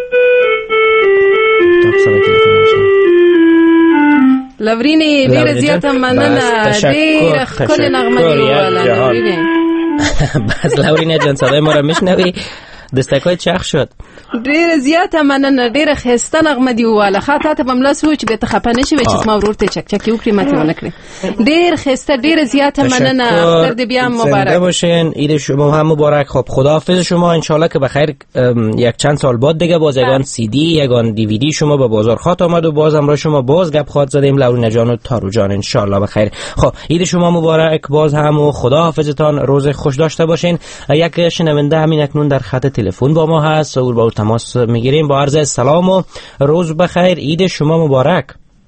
لورینې ډېره زیاته مننه. ډېره ښکلې نغمه دې وویله لورینې. بس لورین جان صدای ما را میشنوی؟ دستکای چخ شد. ډیره زیاته مننه. ډیره ښایسته نغمه دی وواله. ښه تا ته به ملا سوی چې بېرته خفه نه شوې چې زما ورور ته چک چکې وکړي ماتې ونه کړې. ډېر ښایسته ډیره زیاته مننه. اختر دې بیا مبارک. زنده باشین. عید شما هم مبارک. خب خداحافظ شما. انشالله که بخیر یک چند سال بعد دیگه باز یگان سی دی یگان دی وی دی شما به بازار خواهد آمد و باز امروز شما باز گپ خواهد زدیم لورین جان و تارو جان انشالله بخیر. خب عید شما مبارک باز هم و خداحافظتان. روز خوش داشته باشین. یک شنونده همین اکنون در خط تلفن با ما هست و با تماس میگیریم. با عرض سلام و روز بخیر. عید شما مبارک.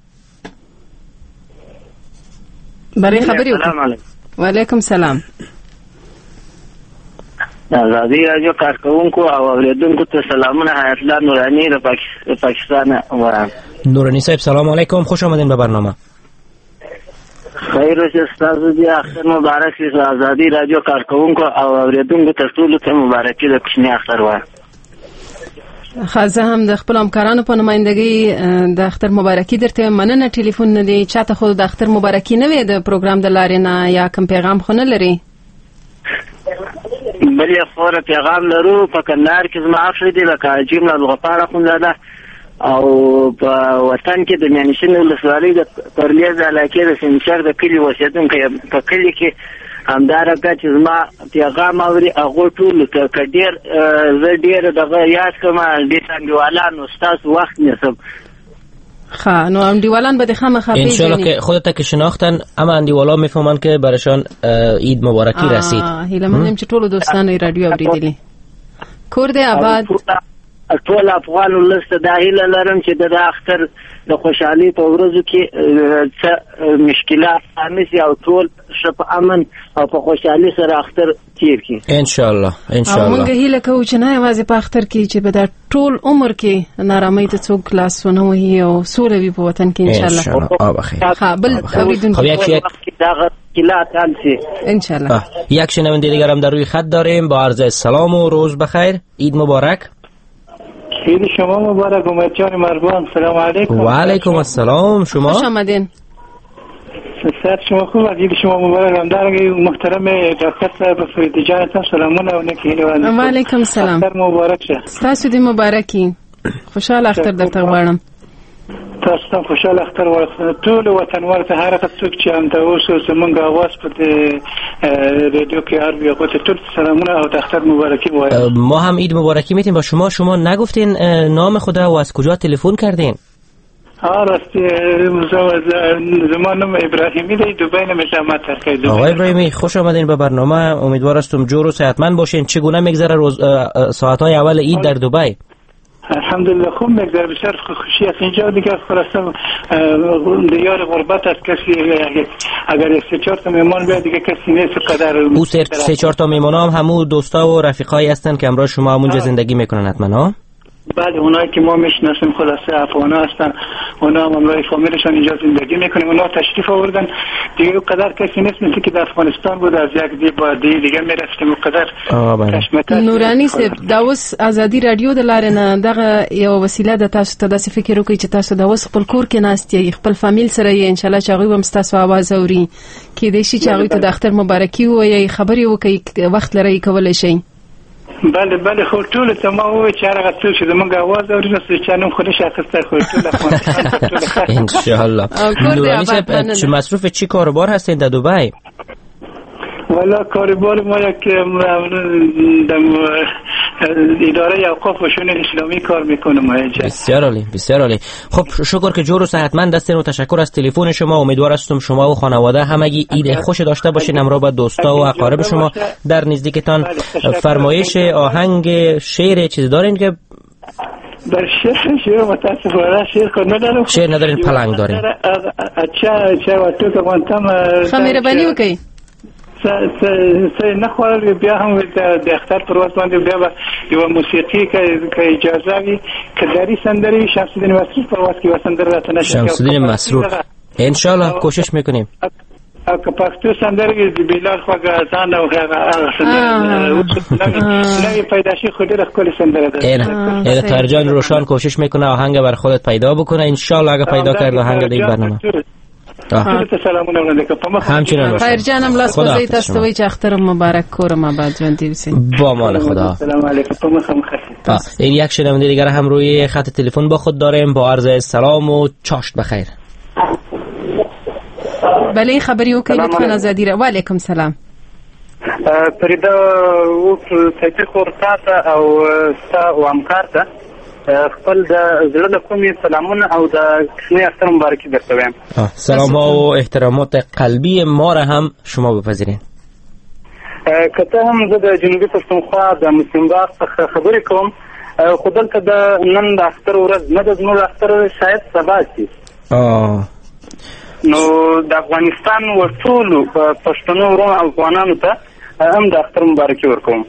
برای خبری وکړه. و علیکم سلام. آزادی رادیو کارکونکو او اوریدونکو ته سلامونه. حیات الله نورانی د پاکستان وایم. نورانی صاحب سلام علیکم. خوش آمدین به برنامه. خیر اوسه ستاسو دی اختر مبارک شه. آزادی رادیو کارکونکو او اوریدونکو ته ټول ته مبارکي د کوچنی اختر وایم. خازه هم د خپل همکارانو په نمائندګۍ د اختر مبارکي درته مننه. ټلیفون نه دی چاته خو د اختر مبارکي نه وي د پروګرام د لارې نه یا کوم پیغام خو نه لري؟ بلې خو پیغام لرو. په کندهار کې زما اخر دی لکه عجیم الغفار اخوندزاده او په وطن کې د میانشین ولسوالۍ د پرلیز علاقې د سنچر د کلي اوسېدونکی په کلي کې همدارنګه چې زما پیغام اوري هغه ټول که ډېر زه ډېر دغه یاد کوم ډېر انډیوالان ستاسو وخت نیسم. ښه نو انډیوالان به د خامخا پیژني انشالله که خودت که شناختن اما انډیوالا میفهمن که برایشان عید مبارکی رسید. هیله منم چې ټول دوستان رادیو اوریدلی. کور دې آباد. ټول افغان ولس ته دا هیله لرم چې د اختر د خوشحالي په ورځو کې څه مشکلات رامنځته او ټول ښه په امن او په خوشحالي سره اختر تیر کړي ان شاء الله ان شاء الله. موږ هیله کوو چې نه یوازې په اختر کې چې به دا ټول عمر کې نارامۍ ته څوک لاس ونه وهي او سوله وي په وطن کې ان شاء الله. ان شاء الله. آ بخیر. ها بل اوریدونکو خب یک ان شاء الله. یک شنونده دیگر هم در روی خط داریم. با عرض سلام و روز بخیر. عید مبارک. عید شما مبارک. امید جان مربان سلام علیکم. و علیکم السلام. شما خوش آمدین. سر شما خوب. عید شما مبارک. همدارنگه محترم دکتر صاحب فریدی جانتان سلامونه و نکیلی و علیکم السلام. اختر مبارک شه. ستاسو دی مبارکی. خوشحال اختر درته غواړم. تا تاسو ته خوشاله اختر ورسره ټول وطنوال ته هر څوک چې هم تاسو زمونږ आवाज په رادیو کې اوري هغه ته ټول سلامونه او اختر مبارکی وایم. ما هم عید مبارکی میتیم با شما. شما نگفتین نام خدا و از کجا تلفن کردین؟ ها راستی زمانم ابراهیمی دی دبی نمیشم ترکیه. آقای ابراهیمی خوش آمدین به برنامه. امیدوار هستم جور و صحتمند باشین. چگونه میگذره روز ساعت‌های اول عید در دبی؟ الحمدلله خوب میگذره، بسیار خوشی است. اینجا دیگه خلاصه دیار غربت است، کسی اگر سه چهار تا مهمان بیاد دیگه کسی نیست قدر. او سه چهار تا مهمان هم همون دوستا و رفیقایی هستن که همراه شما همونجا زندگی میکنن حتما ها؟ بعد اونایی که ما میشناسیم خلاصه افغانا هستن، اونا هم همراه فامیلشون اینجا زندگی میکنیم. اونا تشریف آوردن دیگه، قدر کسی نیست مثل که در افغانستان بود از یک دی با دی دیگه میرفتیم قدر کشمکش. نورانی صاحب دا اوس ازادي رادیو د لارې نه دغه یو وسیله د تاسو ته داسې فکر وکړئ چې تاسو دا اوس خپل کور کې ناست یې، خپل فامیل سره یې، ان شاء الله چې هغوی هم ستاسو اواز اوري، کېدای شي چې هغوی ته د اختر مبارکي ووایئ، خبرې وکړئ، وخت لرئ کولی شئ. بله بله خو ټول ته ما وویل چې هغه څوک چې زموږ اواز اوري نو چې نوم خو نشه اخیستی خو ټول افغانستان ان شاء الله. نورانی صاحب چه مصروف چی کاروبار هستین در دبی؟ والا کاروبار ما یک اداره اوقاف و شؤون اسلامی کار میکنم اینجا. بسیار عالی بسیار عالی. خب شکر که جور و صحتمند هستین و تشکر از تلفن شما. امیدوار هستم شما و خانواده همگی عید خوش داشته باشین همراه با دوستا و اقارب شما در نزدیکتان. فرمایش آهنگ شعر چیز دارین که در شعر شعر متاسفانه شعر کو ندارم. شعر ندارین، پلنگ دارین. اچھا اچھا وقتی که وانتم خمیربانی وکي سه نه خوړل بیا هم د اختر پر ورځ باندې بیا یو موسیقي که اجازه وي کداري سندري شمس الدین مسرور پر ورځ کې وسندر راته نشه. شمس الدین مسرور ان شاء الله کوشش میکنیم. او که پښتو سندري د بلال خواږه ځان او هغه سندري نوې پیدا شي خو ډېره ښکلې سندره ده. اینه ترجان روشان کوشش میکنه آهنگ بر خودت پیدا بکنه ان شاء الله. اگه پیدا کرد آهنگ در این برنامه همچنین خیر جانم لاس بازی تاسو وی چې اختر مبارک کورم آباد ژوندی اوسئ. با مال خدا. سلام علیکم. این یک شنونده دیگر هم روی خط تلفن با خود داریم با عرض سلام و چاشت بخیر. بله خبری وکړئ لطفا ازادي را. وعلیکم سلام. پریدا او څه خورته او ستا او همکار ته خپل د زړه له کومې سلامونه او د کښنې اختر مبارکي درته وایم. سلام ها و احترامات قلبی ما را هم شما بپذیرین. که ته هم زه د جنوبي پښتونخوا د مسلم باغ څخه خبرې کوم، خو دلته د نن د اختر ورځ نه ده، زموږ اختر شاید سبا شي. نو د افغانستان ټولو پښتنو ورونو او افغانانو ته هم د اختر مبارکي ورکوم.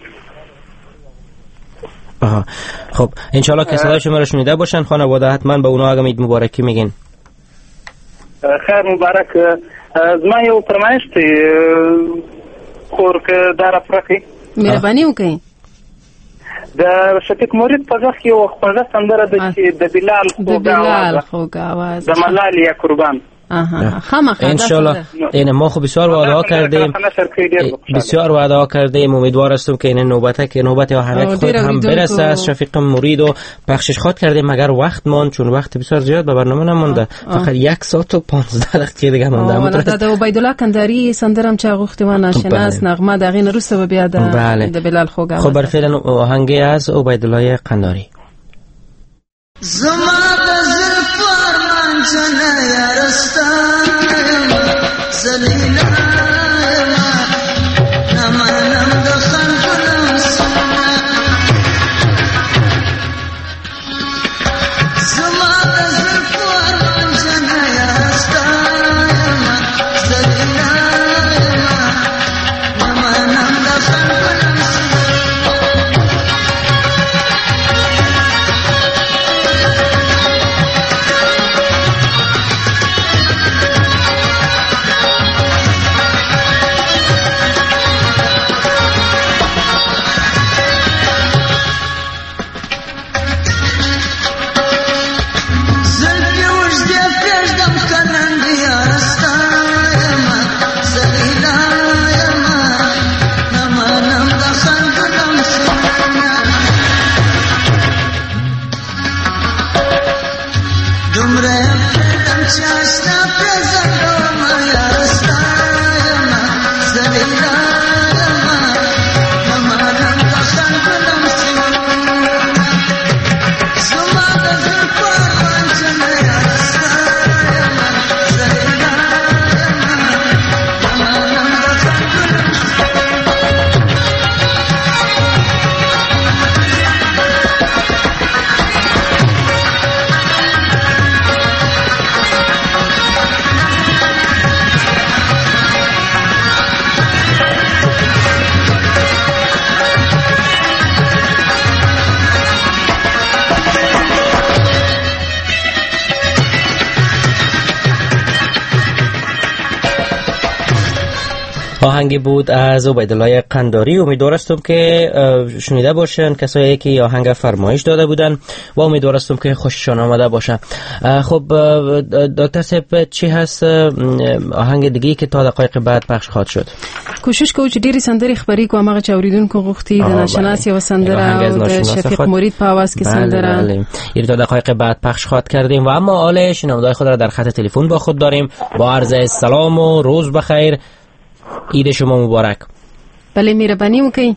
آها خب انشالله که صدای شما رو شنیده باشن خانواده حتما به اونا اگه عید مبارکی میگین. خیر مبارک. زما یو فرمایش دی خور که در افرقی مهرباني وکړئ. د شفیق مرید په ځخ کې یو خوږه سندره ده چې د بلال خوږه आवाज د ملال یا قربان. آها خامخا انشالله. این ما خب بسیار وعده ها کردیم بسیار وعده ها کردیم. امیدوار هستم که این نوبته که نوبت آهنگ خود هم برسه از شفیق مرید و پخشش خود کردیم مگر وقت مان چون وقت بسیار زیاد به برنامه نمونده. فقط یک ساعت و پانزده دقیقه دیگه مونده. د عبیدالله کندهاری سندرم چې غوښتي و ناشناس نغمه دغه نرسته به بیا د بلال خوږه. خب بر فعلا آهنگ از عبیدالله قندهاری. زما د زلف ارمان جنه یارستان زلیلا نمانم د خلقنم سنا زما د زلف ارمان جنه یارستان زلیلا نمانم د خلقنم آهنگی بود از عبیدالله قنداری. امیدوارستم که شنیده باشن کسایی که آهنگ فرمایش داده بودن و امیدوارستم که خوششان آمده باشه. خب دکتر صاحب چی هست آهنگ دیگه که تا دقایق بعد پخش خواهد شد؟ کوشش کوو چې ډېری سندرې خبرې کوم هغه چې اوریدونکو غوښتي د ناشناس یو سندره او د شفیق مرید په आवाज کې سندره این تا دقایق بعد پخش خواهد کردیم و اما حال شنونده‌های خود را در خط تلفن با خود داریم. با عرض سلام و روز بخیر، عید شما مبارک. بله مهرباني وکړئ.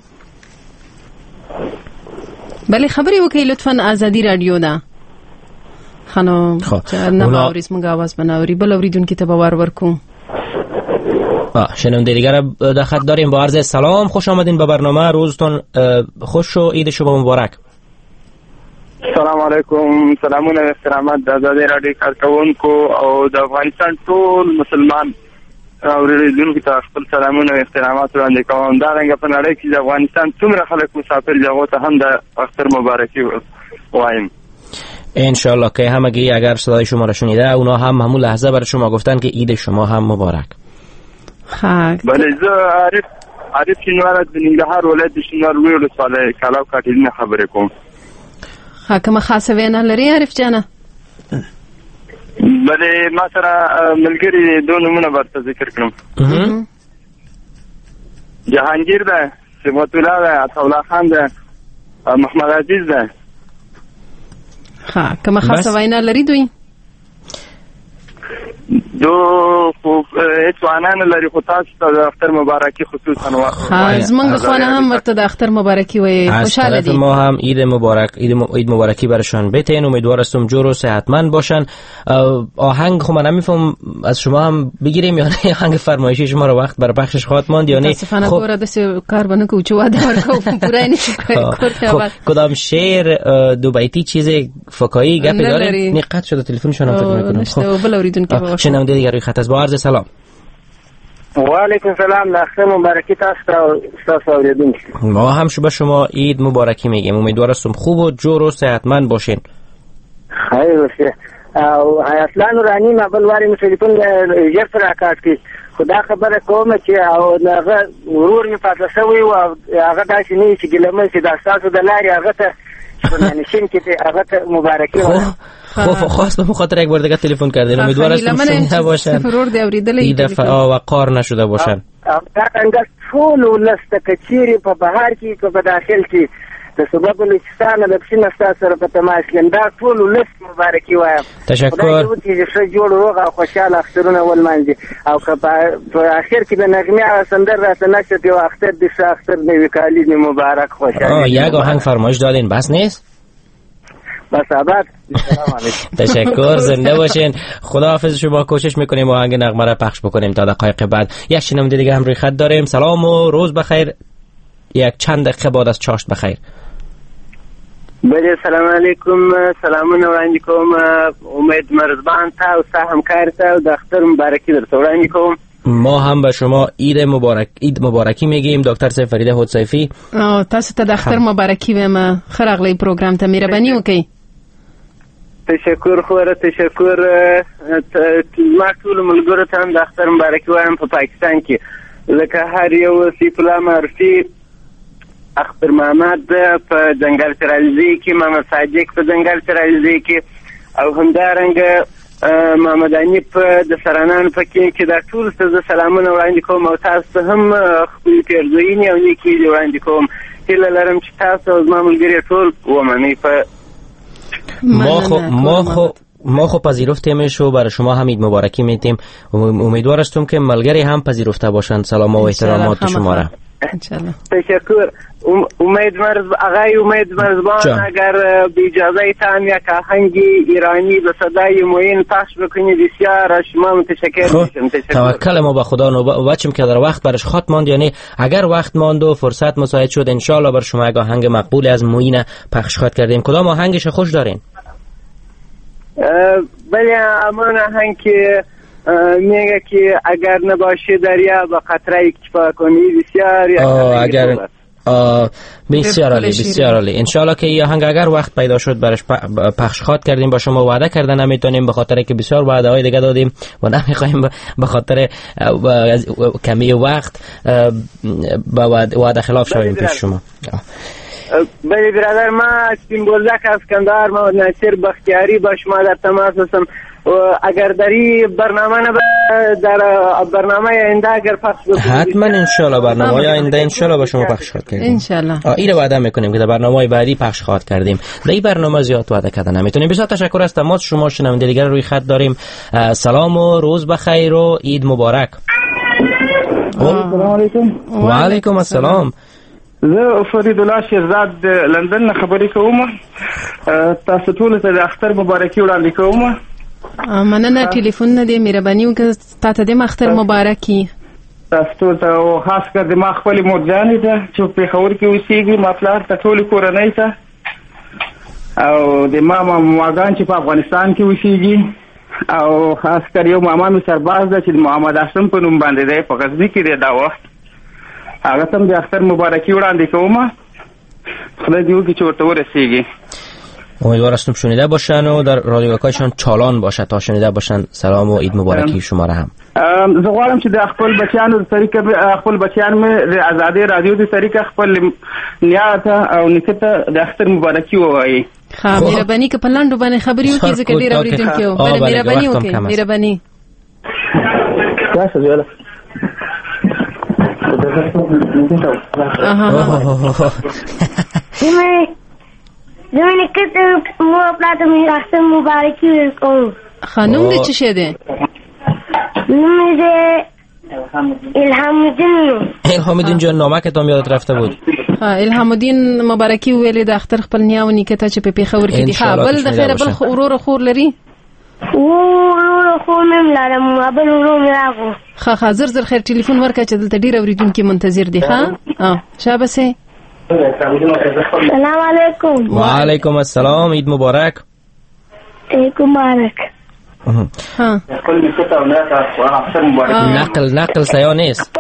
بله خبرې وکړئ لطفاً. آزادی رادیو ده خانم نه باوریز مونږ आवाज بناوري بل اوریدونکو ته باور ورکو. شنونده دیگر در خط داریم. با عرض سلام، خوش آمدین به برنامه. روزتون خوش و عید شما مبارک. السلام علیکم. سلامونه و احترامات د آزادی رادیو کارکونکو او د افغانستان ټول مسلمان اوریدونکو ته خپل سلامونه و احترامات وړاندې کوم. دا رنګه په نړۍ کې د افغانستان څومره خلک مسافر دي هغه ته هم د اختر مبارکي وایم. انشالله که همگی اگر صدای شما را شنیده اونا هم همون لحظه برای شما گفتن که عید شما هم مبارک. خاک بله زه عارف عارف شینوار د ننګرهار ولایت د شینوار لوی ولسوالۍ کلاو کاټیلینه خبرې کوم. کومه خاصه وینا لري عارف جانه؟ بله ما سره ملګری دوه نومونه ورته ذکر کړم. جهانگیر ده، صفات الله ده، عطاالله خان ده، محمد عزیز ده. ها کومه خاصه وینا لري دوی؟ دو خو هیڅ وانا نه لري خو تاسو ته د اختر مبارکي خصوصا وایم. زمونږ خوانه هم ورته د اختر مبارکي وایي. خوشاله دي. ما هم عید مبارک عید مبارکی برشان بتین. امیدوارم جور و صحتمند باشن. آهنگ خو من نمیفهم از شما هم بگیریم یا نه آهنگ فرمایشی شما رو وقت بر بخشش خواهد ماند یا نه؟ متاسفانه گوره دست کار بنه کو چوا دار کو پورا نمیشه کار. کدام شعر دو بیتی چیز فکایی گپ دارین؟ نقط شده تلفنشون هم فکر میکنم. خب بل اوریدون که باشه. شنونده دیگر روی خط است. با عرض سلام. و علیکم سلام. اختر مبارکی تاسو تاسو اوریدونکو. ما هم شما شما عید مبارکی میگیم. امیدوارم خوب و جور و صحتمند باشین. خیر باشه. او اصلا نورانی ما بل واری تلیفون یې سره کاټ کی خدا خبره کوم چې او هغه ورور می پاتې شوی او هغه داسې نه چې ګلمه چې د تاسو د لارې هغه ته نشین کې هغه ته مبارکی خب خواست به خاطر یک بار دیگه تلفن کردین. امیدوارم شنیده باشن. فرور دی اوریدل این دفعه وقار نشده باشن. دا څنګه ټول ولسته کچيري په بهر کې په داخل کې د سبب بلوچستان د پښین استاد سره په تماس کې دا ټول ولس مبارکي وایم. تشکر. چې ښه جوړ روغ او خوشاله اخترونه ولمانځي او که په اخر کې د نغمه سندر راته نشته یو اختر د ښه اختر نوی کالی مبارک خوشاله. یک آهنگ فرمایش دادین بس نیست؟ بس آباد. سلام علیکم. تشکر. زنده باشین. خداحافظ. شما کوشش میکنیم آهنگ نغمه را پخش بکنیم تا دقایق بعد. یک شنونده دیگه هم روی خط داریم. سلام و روز بخیر. یک چند دقیقه بعد از چاشت بخیر. بله سلام علیکم. سلامونه وړاندې کوم. امید مرزبان ته او ستا همکار ته د اختر مبارکي درته وړاندې کوم. ما هم به شما عید مبارک عید مبارکی میگیم. دکتر صاحب فریده حدسیفی تاسو ته د اختر مبارکي وایم. خراغلی پروګرام ته مهرباني وکړئ. تشکر خوره تشکر. ما ټول ملګرو ته هم د اختر مبارکي وایم په پاکستان کې لکه هر یو سیف الله معرفي اختر محمد په جنگل سرالزی کې محمد صادق په جنگل سرالزی کې او همدارنګه محمد انیپ د سرانان په کې چې دا ټول څه سلامونه وړاندې کوم او تاسو هم خپل پیرزوینې او نیکی وړاندې کوم. هیله لرم چې تاسو او زما ملګري ټول ومنئ. په ما خو ما خو ما خو پذیرفتیم شو برای شما هم عید مبارکی میتیم. امیدوارم که ملګری هم پذیرفته باشند. سلام و احترامات شما را. انشالله. تشکر. امید مرز آقای امید مرزبان اگر به اجازه تان یک آهنگ ایرانی به صدای معین پخش بکنید بسیار از شما متشکر میشم. توکل ما به خدا. نو بچم که در وقت برش خاط ماند یعنی اگر وقت ماند و فرصت مساعد شد ان شاء الله بر شما یک آهنگ مقبول از معین پخش خاط کردیم. کدام آهنگش خوش دارین؟ بله امان آهنگ که میگه که اگر نباشه دریا با قطره اکتفا کنی بسیار اگر بسیار عالی بسیار عالی. انشالله که این آهنگ اگر وقت پیدا شد برش پخش خواد کردیم، با شما وعده کرده نمیتونیم به خاطر که بسیار وعده های دیگه دادیم و نمیخوایم به خاطر کمی وقت با وعده خلاف شویم پیش شما. بله برادر، ما سیمبولزک از کندهار، ما ناصر بختیاری با شما در تماس هستم. اگر در این برنامه نه در برنامه آینده اگر پخش بکنید حتما انشالله برنامه آینده انشالله با شما پخش خواهد کردیم انشالله. این رو وعده میکنیم که در برنامه بعدی پخش خواهد کردیم. در این برنامه زیاد وعده کردن نمیتونیم. بسیار تشکر از تماس شما. شنونده دیگر روی خط داریم. سلام و روز بخیر و عید مبارک. السلام علیکم. و علیکم السلام. زه فرید الله شیرزاد لندن نه خبرې کوم. تاسو ټول ته د اختر مبارکي وړاندې کوم. مننه. ټلیفون نه دی مهرباني وکړه تاسو د اختر مبارکي تاسو ټول ته او خاص کر د ما خپل مورجانې ته چې په خبر کې اوسېږي، ما پلار ته ټول کورنۍ ته او د ما ماګان چې په افغانستان کې اوسېږي او خاص کر یو ماما مې سرباز ده چې محمد اسلم په نوم باندې دی، په غزني کې دی دا وخت. هغه تم د اختر مبارکي وړاندې کوم. خدای دې وکړي چې ورته ورسېږي. امیدوار هستم شنیده باشن و در رادیو وکایشان چالان باشه تا شنیده باشن. سلام و عید مبارکی شما را هم. زه غواړم چې د خپل بچیانو د طریقه خپل بچیان مې د آزادۍ رادیو د طریقه خپل نیا ته او نیکه ته د اختر مبارکي ووایي. ښه مهرباني که په لنډو باندې خبرې وکړي ځکه ډېر اورېدونکي وو. بله مهرباني وکړئ مهرباني. زمین نیکه مو پلاته می اختر مبارکی ورکوم. خانم دې څه شه ده؟ نوم دې الهام الدین. الهام الدین جان نامه که تام یادت رفته بود. ها الهام الدین مبارکی ویلې د اختر خپل نیا و نیکه ته چې په پیښور کې دي. ها بل د خیره بل ورور خور لري؟ ورور خور مې لرم، بل ورور مې راغو. ښه ښه زر زر خیر ټلیفون ورکړه چې دلته ډېر اورېدونکي منتظر دي. ښه اه شابسه. سلام علیکم. و علیکم السلام. عید مبارک. عید مبارک. ها نقل نقل سیا نیست.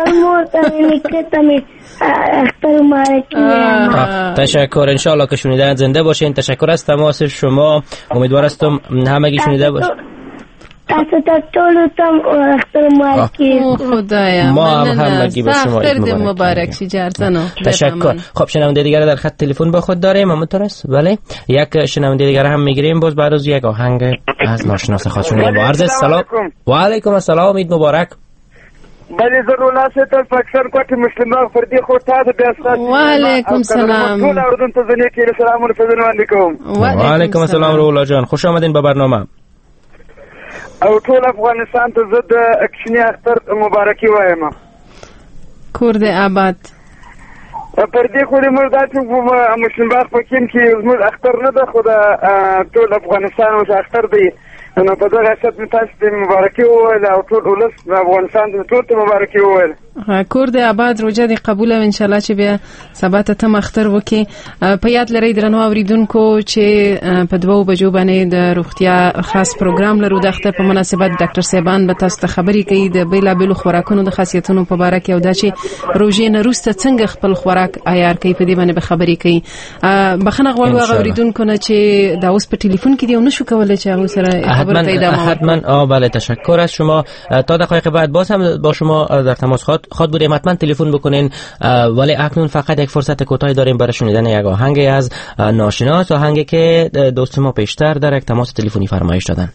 تشکر. انشالله که شنیدن زنده باشین. تشکر از تماس شما. امیدوار هستم همگی شنیده باشین. تاسو ته ټول ته اختر مبارک. خدایا ما هم همگی به شما اختر مبارک شي جارزنو. تشکر. خب شنونده دیگر در خط تلفن با خود داریم همونطور است؟ بله یک شنونده دیگر هم میگیریم باز بعد از یک آهنگ از ناشناس خاص شنیدیم. با عرض سلام و علیکم السلام. عید مبارک. بله ضرورت ته پاکستان کوټ مسلمان فردي خو تاسو بیا ستاسو و علیکم سلام. ټول اردن ته زنه کې سلامونه فضل علیکم. و علیکم السلام رولا جان خوش آمدین به برنامه. او ټول افغانستان ته زه د اکشنی اختر مبارکي وایم. کور دې آباد. پر دې خو دې موږ دا چې مسلمان باغ په کې کې موږ اختر نه ده خو د ټول افغانستان او اختر دی. نو په دغه اساس مې تاسو ته مبارکي وویل او ټول ولس د افغانستان ته ټول ته مبارکي وویل. کور دې آباد روزه دې قبول او ان شاء الله چې بیا سبا ته تم اختر وکي. په یاد لرئ درنو اوریدونکو چې په دوو بجو باندې د روغتیا خاص پروګرام لرو. د اختر په مناسبت ډاکټر صاحبان به تاسو ته خبرې کوي د بیلابیلو خوراکونو د خاصیتونو په اړه کې او دا چې روزې نه وروسته څنګه خپل خوراک عیار کوي په دې باندې به خبرې کوي. بخنه غواړو هغه اوریدونکو نه چې دا اوس په ټلیفون کې دی او نشو کولای چې هغه سره خبرې پیدا مو. حتما آ بله تشکر از شما. تا دقایق بعد باز هم با شما در تماس خود خود بودیم. حتما تلفن بکنین ولی اکنون فقط یک فرصت کوتاهی داریم برای شنیدن یک آهنگ از ناشناس، آهنگی که دوست ما پیشتر در یک تماس تلفنی فرمایش دادن.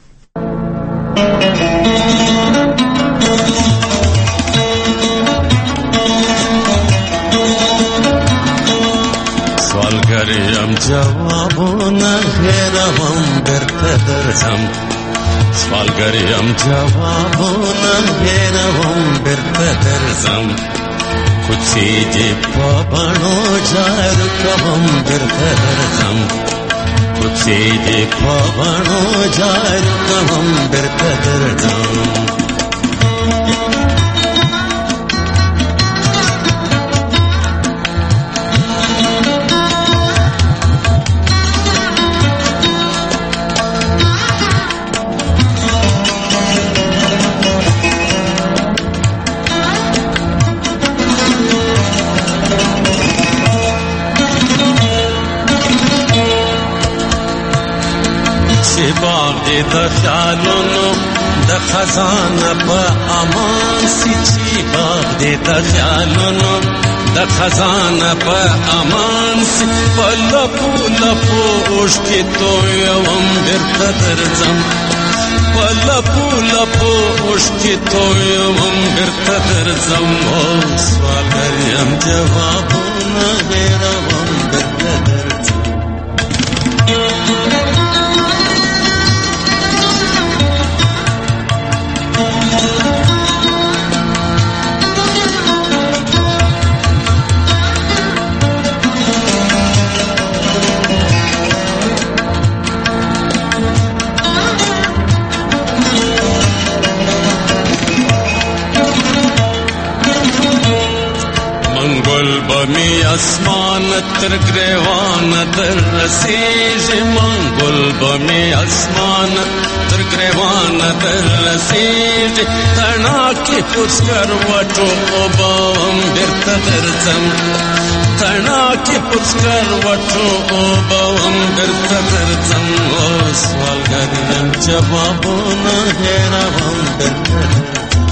سوالگریم جوابونه هیروم درته درځم. سوالگریم جوابونه هیروم درته درځم. کوڅې دې په بڼو جارو کوم درته درځم. کوڅې دې په بڼو جارو کوم درته درځم. چې باغ د خیالونو د خزانه په امان سي چې باغ د خیالونو د خزانه په امان سي په لپو لپو اوښکې تویوم بیرته درځم په لپو لپو اوښکې تویوم بیرته درځم او سوالګر یم جوابونه هېروم بیرته درځم بمی اسمان تر گریوان در رسیج منگل بمی اسمان تر گریوان در رسیج تنا کی پسکر وٹو اوبام بیرته درځم تنا کی پسکر وٹو اوبام بیرته درځم او سوالګر یم جوابونه هېروم بیرته درځم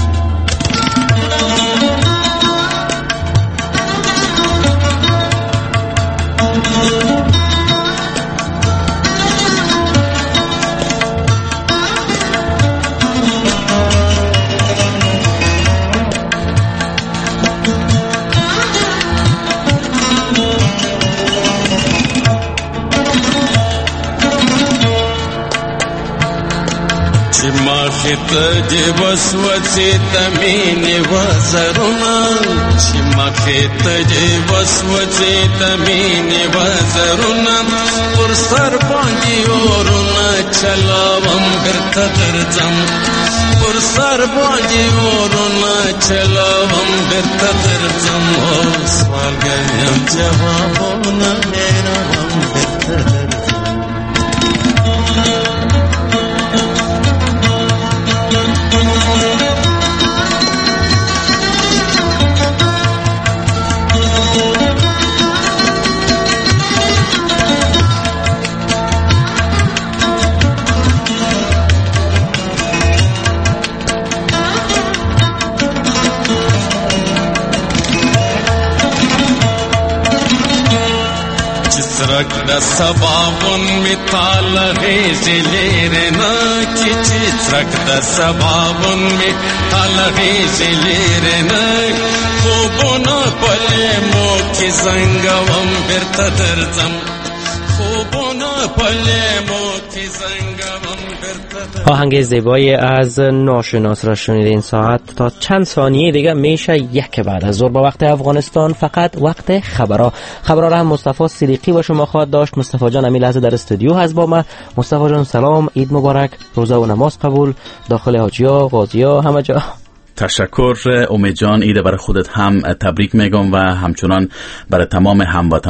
تجي وسوسه تميني وزرنا شما تجي وسوسه تميني وزرنا پر سر باندې اورنا چلاوم بیرته درځم پر سر باندې اورنا چلاوم بیرته درځم او سوالګر یم جوابونه هېروم بیرته درځم سرک د سباون می تال غیزی لیرنا کی چی سرک د سباون می تال غیزی لیرنا خوبونا پلی مو کی زنگوم بیرته درځم خوبونا پلی مو کی زنگوم بیرته درځم. آهنگ زیبایی از ناشناس را شنیدین. ساعت تا چند ثانیه دیگه میشه یک بعد از ظهر با وقت افغانستان، فقط وقت خبرها. خبرها را هم مصطفی صدیقی با شما خواهد داشت. مصطفی جان همین لحظه در استودیو هست با ما. مصطفی جان سلام، عید مبارک، روزه و نماز قبول داخل حاجیا، غازیا، همه جا. تشکر امید جان، عید برای خودت هم تبریک میگم و همچنان برای تمام هموطنان